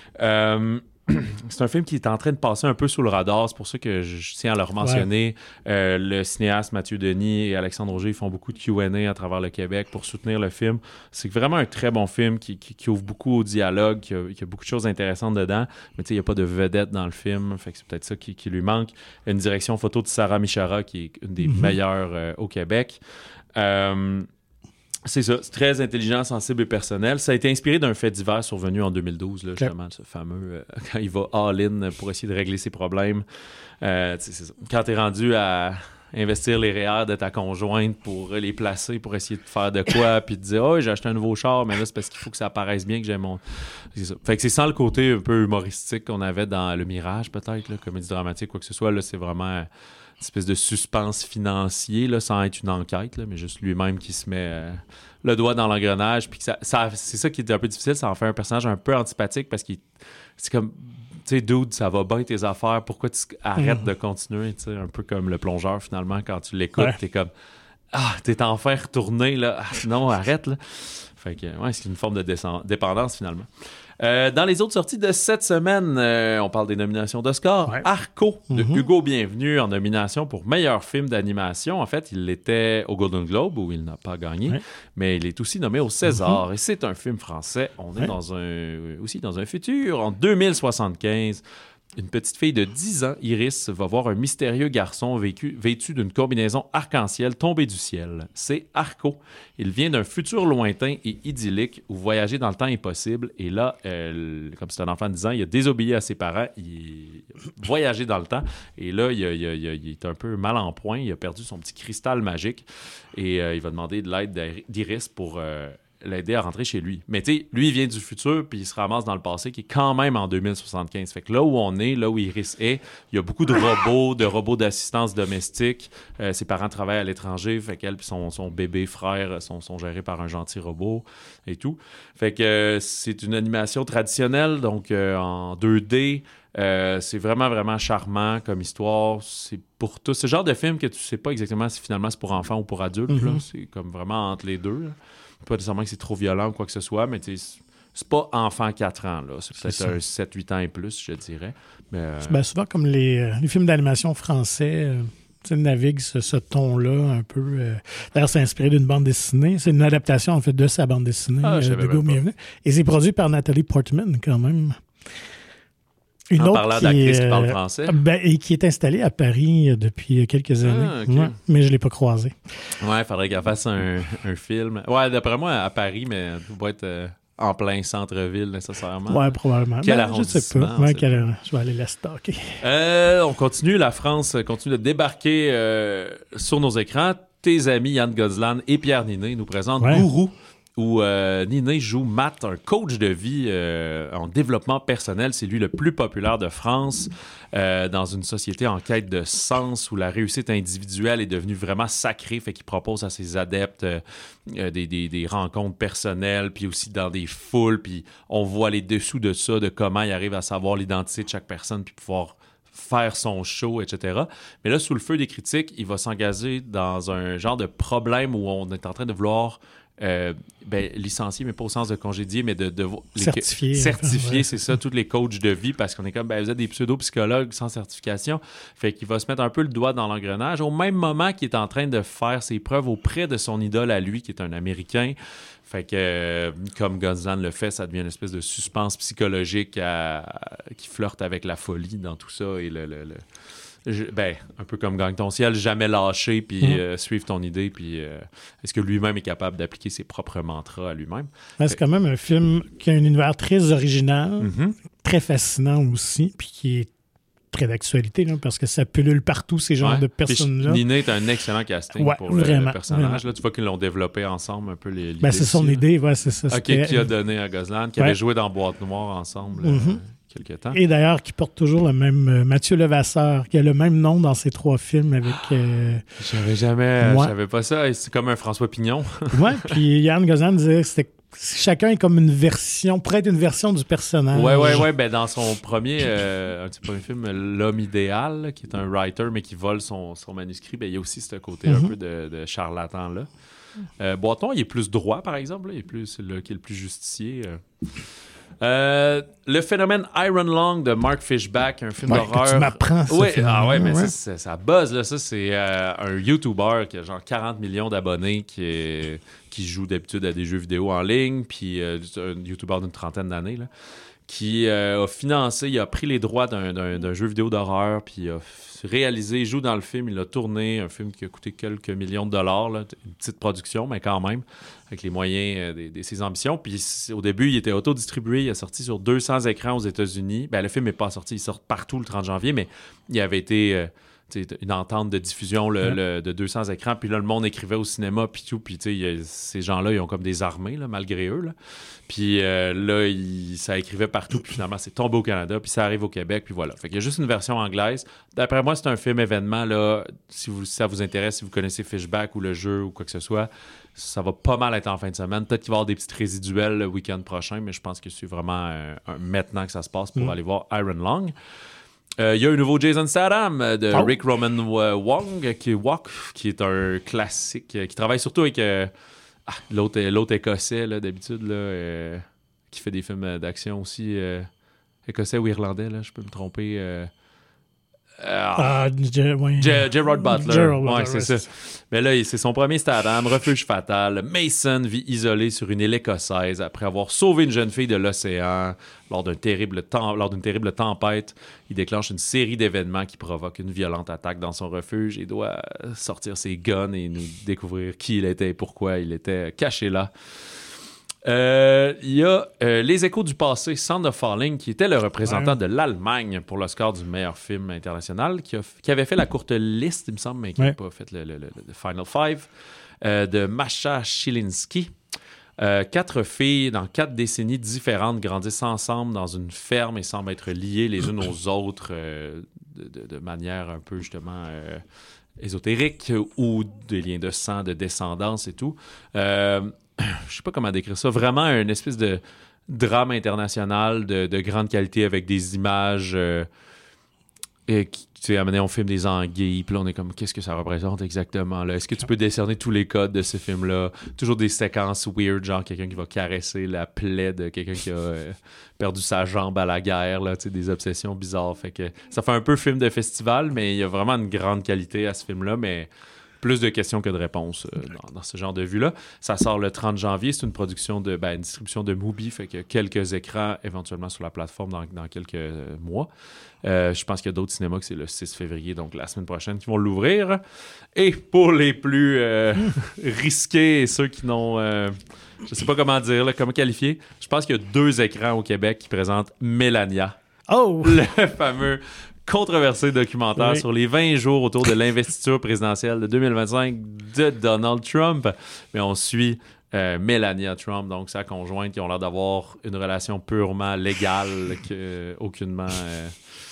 Euh... C'est un film qui est en train de passer un peu sous le radar. C'est pour ça que je tiens à le mentionner. Ouais. Euh, le cinéaste Mathieu Denis et Alexandre Auger font beaucoup de Q and A à travers le Québec pour soutenir le film. C'est vraiment un très bon film qui, qui, qui ouvre beaucoup au dialogue, qui a, qui a beaucoup de choses intéressantes dedans. Mais tu sais, il n'y a pas de vedette dans le film. Fait que c'est peut-être ça qui, qui lui manque. Une direction photo de Sarah Michara, qui est une des mm-hmm. meilleures euh, au Québec. Euh, C'est ça, c'est très intelligent, sensible et personnel. Ça a été inspiré d'un fait divers survenu en deux mille douze, là, justement, okay. ce fameux, euh, quand il va all-in pour essayer de régler ses problèmes. Euh, c'est ça. Quand t'es rendu à investir les R E E R de ta conjointe pour les placer, pour essayer de faire de quoi, puis te dire « Oh, j'ai acheté un nouveau char, mais là, c'est parce qu'il faut que ça apparaisse bien que j'ai mon... » C'est ça. Fait que c'est sans le côté un peu humoristique qu'on avait dans Le Mirage, peut-être, là, comédie dramatique, quoi que ce soit. Là, c'est vraiment... une espèce de suspense financier, là, sans être une enquête, là, mais juste lui-même qui se met euh, le doigt dans l'engrenage. Puis que ça, ça, c'est ça qui est un peu difficile, ça en fait un personnage un peu antipathique parce que c'est comme, tu sais, dude, ça va bien tes affaires, pourquoi tu arrêtes mmh. de continuer, tu sais, un peu comme le plongeur finalement, quand tu l'écoutes, ouais. t'es comme, ah, t'es enfin retourné, là, ah, non, arrête, là. Fait que, ouais, c'est une forme de descend- dépendance finalement. Euh, dans les autres sorties de cette semaine, euh, on parle des nominations d'Oscar. Ouais. Arco de mm-hmm. Hugo Bienvenu en nomination pour meilleur film d'animation. En fait, il était au Golden Globe où il n'a pas gagné, ouais. mais il est aussi nommé au César. Mm-hmm. Et c'est un film français. On est ouais. dans un, aussi dans un futur, en deux mille soixante-quinze. Une petite fille de dix ans, Iris, va voir un mystérieux garçon vécu, vêtu d'une combinaison arc-en-ciel tomber du ciel. C'est Arco. Il vient d'un futur lointain et idyllique où voyager dans le temps est possible. Et là, euh, comme c'est un enfant de dix ans, il a désobéi à ses parents, il a voyagé dans le temps. Et là, il, a, il, a, il, a, il est un peu mal en point. Il a perdu son petit cristal magique. Et euh, il va demander de l'aide d'Iris pour... Euh, l'aider à rentrer chez lui. Mais tu sais, lui, il vient du futur, puis il se ramasse dans le passé, qui est quand même en deux mille soixante-quinze. Fait que là où on est, là où Iris est, il y a beaucoup de robots, de robots d'assistance domestique. Euh, ses parents travaillent à l'étranger, fait qu'elle et son, son bébé frère sont, sont gérés par un gentil robot et tout. Fait que euh, c'est une animation traditionnelle, donc euh, en deux D. Euh, c'est vraiment, vraiment charmant comme histoire. C'est pour tout. Ce genre de film que tu sais pas exactement si finalement c'est pour enfants ou pour adultes. Mm-hmm. Là. C'est comme vraiment entre les deux. Là. Pas nécessairement que c'est trop violent ou quoi que ce soit, mais c'est pas enfant quatre ans. Là. C'est peut-être c'est un sept huit ans et plus, je dirais. Mais, euh...
ben, souvent, comme les, euh, les films d'animation français euh, naviguent ce, ce ton-là un peu. Euh... D'ailleurs, c'est inspiré d'une bande dessinée. C'est une adaptation, en fait, de sa bande dessinée, ah, euh, de Hugo Bienvenu. Et c'est produit par Nathalie Portman, quand même. Une
en
autre
parlant
qui
d'actrice
est,
qui parle français.
Ben, et qui est installée à Paris depuis quelques années.
Ah, okay.
Ouais, mais je ne l'ai pas croisée.
Ouais, il faudrait qu'elle fasse un, un film. Ouais, d'après moi, à Paris, mais elle ne doit pas être euh, en plein centre-ville nécessairement.
Ouais, probablement.
Quel
ben,
arrondissement?
Je sais pas. Ouais, quel... Je vais aller la stocker.
Euh, on continue. La France continue de débarquer euh, sur nos écrans. Tes amis Yann Gozlan et Pierre Ninet nous présentent ouais. Gourou, où euh, Ninet joue Matt, un coach de vie euh, en développement personnel. C'est lui le plus populaire de France euh, dans une société en quête de sens où la réussite individuelle est devenue vraiment sacrée. Fait qu'il propose à ses adeptes euh, des, des, des rencontres personnelles, puis aussi dans des foules. Puis on voit les dessous de ça, de comment il arrive à savoir l'identité de chaque personne, puis pouvoir faire son show, et cetera. Mais là, sous le feu des critiques, il va s'engager dans un genre de problème où on est en train de vouloir euh, ben, licencier, mais pas au sens de congédier, mais de... de les,
certifier.
Certifier,
ouais.
c'est ça, tous les coachs de vie, parce qu'on est comme, ben, vous êtes des pseudo-psychologues sans certification. Fait qu'il va se mettre un peu le doigt dans l'engrenage, au même moment qu'il est en train de faire ses preuves auprès de son idole à lui, qui est un Américain. Fait que, euh, comme Gozlan le fait, ça devient une espèce de suspense psychologique à, à, qui flirte avec la folie dans tout ça. Et le, le, le je, ben, un peu comme Gagne ton ciel, jamais lâcher, puis mmh. euh, suivre ton idée. Puis euh, est-ce que lui-même est capable d'appliquer ses propres mantras à lui-même?
Ouais, c'est quand même un film qui a un univers très original,
mmh.
très fascinant aussi, puis qui est très d'actualité, là, parce que ça pullule partout, ces genres
ouais.
de personnes-là.
Ninet est un excellent casting
ouais,
pour
vraiment,
le personnage.
vraiment.
Là, tu vois qu'ils l'ont développé ensemble un peu les
ben, c'est son
là.
idée, ouais, c'est ça.
OK, qui a donné à Gozlan, qui ouais. avait joué dans Boîte Noire ensemble mm-hmm. euh, quelques temps.
Et d'ailleurs, qui porte toujours le même... Euh, Mathieu Levasseur, qui a le même nom dans ses trois films avec... Euh,
J'avais jamais... Ouais. Je savais pas ça. C'est comme un François Pignon.
ouais, puis Yann Gozlan disait que c'était chacun est comme une version, pourrait être une version du personnage.
Ouais, ouais, ouais. Ben, dans son premier, euh, un petit premier film, L'homme idéal, là, qui est un writer, mais qui vole son, son manuscrit, ben, il y a aussi ce côté mm-hmm. un peu de, de charlatan-là. Euh, Boiton, il est plus droit, par exemple. Là. Il est plus, c'est le qui est le plus justicier. Euh. Euh, le phénomène Iron Lung de Mark Fishback, un film
ouais,
d'horreur.
Tu m'apprends ça.
Ouais, ah ouais, mais ouais. Ça, ça buzz, là. Ça, c'est euh, un YouTuber qui a genre quarante millions d'abonnés qui, est, qui joue d'habitude à des jeux vidéo en ligne, puis euh, un YouTuber d'une trentaine d'années, là, qui euh, a financé, il a pris les droits d'un, d'un, d'un jeu vidéo d'horreur, puis il a réalisé, il joue dans le film, il a tourné, un film qui a coûté quelques millions de dollars, là, une petite production, mais quand même, avec les moyens de, de ses ambitions. Puis au début, il était autodistribué, il a sorti sur deux cents écrans aux États-Unis. Ben, le film n'est pas sorti, il sort partout le trente janvier, mais il avait été... Euh, une entente de diffusion le, ouais. le, de deux cents écrans, puis là, le monde écrivait au cinéma, puis tout, puis tu sais, ces gens-là, ils ont comme des armées, là, malgré eux, là. Puis euh, là, il, ça écrivait partout, puis finalement, c'est tombé au Canada, puis ça arrive au Québec, puis voilà. Fait qu'il y a juste une version anglaise. D'après moi, c'est un film événement, là, si, vous, si ça vous intéresse, si vous connaissez Fishback ou le jeu ou quoi que ce soit, ça va pas mal être en fin de semaine. Peut-être qu'il va y avoir des petites résiduels le week-end prochain, mais je pense que c'est vraiment un, un, maintenant que ça se passe pour mm. aller voir Iron Lung. Il euh, y a un nouveau Jason Statham de oh. Rick Roman Wong, qui, Walk, qui est un classique, qui travaille surtout avec euh, ah, l'autre, l'autre écossais, là, d'habitude, là, euh, qui fait des films d'action aussi, euh, écossais ou irlandais, là, je peux me tromper. Euh,
Ah, Ger- ouais.
Ger- Gerard Butler.
Gerard
ouais,
Butler,
c'est
ouais.
ça. Mais là, c'est son premier Statham, refuge fatal. Mason vit isolé sur une île écossaise après avoir sauvé une jeune fille de l'océan lors, d'un terrible tem- lors d'une terrible tempête. Il déclenche une série d'événements qui provoquent une violente attaque dans son refuge et doit sortir ses guns et nous découvrir qui il était et pourquoi il était caché là. Il euh, y a euh, Les Échos du passé, Sound of Falling, qui était le représentant ouais. de l'Allemagne pour l'Oscar du meilleur film international, qui, a, qui avait fait la courte liste, il me semble, mais qui n'a ouais. pas fait le, le, le, le Final Five, euh, de Masha Chilinski. Euh, quatre filles dans quatre décennies différentes grandissent ensemble dans une ferme et semblent être liées les unes aux autres euh, de, de, de manière un peu justement euh, ésotérique ou des liens de sang, de descendance et tout. Euh, je sais pas comment décrire ça, vraiment une espèce de drame international de, de grande qualité avec des images euh, et qui, tu sais, amené on filme des anguilles, puis là on est comme, qu'est-ce que ça représente exactement là? Est-ce que tu peux décerner tous les codes de ce film-là? Toujours des séquences weird, genre quelqu'un qui va caresser la plaie de quelqu'un qui a euh, perdu sa jambe à la guerre, là, tu sais, des obsessions bizarres. Fait que ça fait un peu film de festival, mais il y a vraiment une grande qualité à ce film-là, mais plus de questions que de réponses euh, dans, dans ce genre de vue-là. Ça sort le trente janvier. C'est une production de, ben, une distribution de Mubi, fait que quelques écrans éventuellement sur la plateforme dans, dans quelques euh, mois. Euh, je pense qu'il y a d'autres cinémas que c'est le six février, donc la semaine prochaine, qui vont l'ouvrir. Et pour les plus euh, risqués et ceux qui n'ont... Euh, je sais pas comment dire, là, comment qualifier, je pense qu'il y a deux écrans au Québec qui présentent Mélania.
Oh!
Le fameux... controversé documentaire
oui.
sur les vingt jours autour de l'investiture présidentielle de deux mille vingt-cinq de Donald Trump. Mais on suit euh, Melania Trump, donc sa conjointe, qui ont l'air d'avoir une relation purement légale, que, aucunement euh,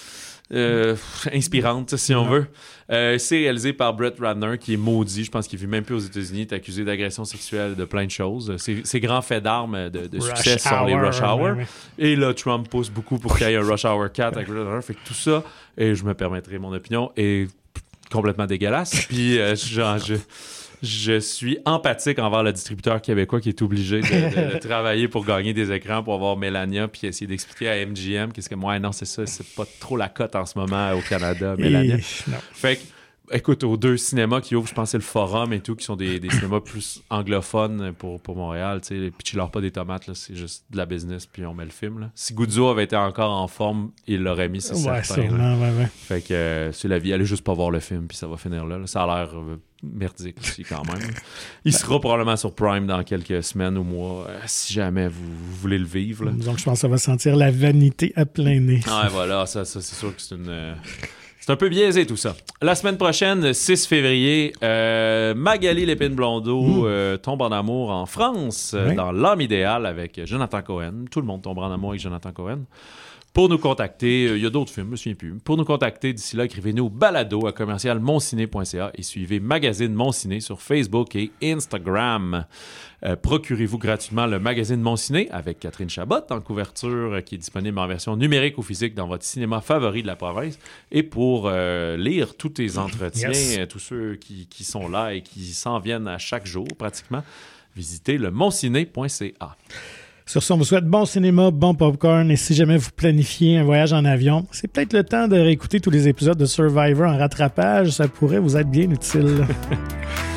euh, inspirante, si on veut. Euh, c'est réalisé par Brett Ratner, qui est maudit. Je pense qu'il ne vit même plus aux États-Unis. Il est accusé d'agression sexuelle, de plein de choses. Ses, ses grands faits d'armes de, de succès
Rush
sont
Hour,
les Rush Hour.
ouais, ouais.
Et là, Trump pousse beaucoup pour qu'il y ait un Rush Hour quatre avec Brett Ratner. Fait que tout ça, et je me permettrai mon opinion, est complètement dégueulasse. Puis, euh, genre, je... Je suis empathique envers le distributeur québécois qui est obligé de, de, de travailler pour gagner des écrans pour avoir Mélania puis essayer d'expliquer à M G M qu'est-ce que moi, non, c'est ça, c'est pas trop la cote en ce moment au Canada, Mélania.
Et...
Fait que, écoute, aux deux cinémas qui ouvrent, je pense que c'est le Forum et tout, qui sont des, des cinémas plus anglophones pour, pour Montréal, tu sais, pitchez-leur pas des tomates, là, c'est juste de la business, puis on met le film, là. Si Guzzo avait été encore en forme, il l'aurait mis, c'est
ouais,
certain.
Sûrement, ouais, ouais.
Fait que euh, c'est la vie, allez juste pas voir le film, puis ça va finir là, là. Ça a l'air euh, merdique aussi, quand même. Il sera probablement sur Prime dans quelques semaines ou mois, euh, si jamais vous, vous voulez le vivre, là.
Donc, je pense que ça va sentir la vanité à plein nez.
Ouais, voilà, ça, ça c'est sûr que c'est une... Euh... C'est un peu biaisé tout ça. La semaine prochaine, six février, euh, Magali Lépine-Blondeau mmh. euh, tombe en amour en France, euh, oui. dans L'Homme idéal avec Jonathan Cohen. Tout le monde tombera en amour avec Jonathan Cohen. Pour nous contacter, il euh, y a d'autres films, je me souviens plus. Pour nous contacter d'ici là, écrivez-nous au balado à commercial monciné point c a et suivez Magazine Monciné sur Facebook et Instagram. Euh, procurez-vous gratuitement le Magazine Monciné avec Catherine Chabot en couverture euh, qui est disponible en version numérique ou physique dans votre cinéma favori de la province. Et pour euh, lire tous tes entretiens, yes. euh, tous ceux qui, qui sont là et qui s'en viennent à chaque jour pratiquement, visitez le monciné point c a.
Sur ce, on vous souhaite bon cinéma, bon popcorn, et si jamais vous planifiez un voyage en avion, c'est peut-être le temps de réécouter tous les épisodes de Survivor en rattrapage, ça pourrait vous être bien utile.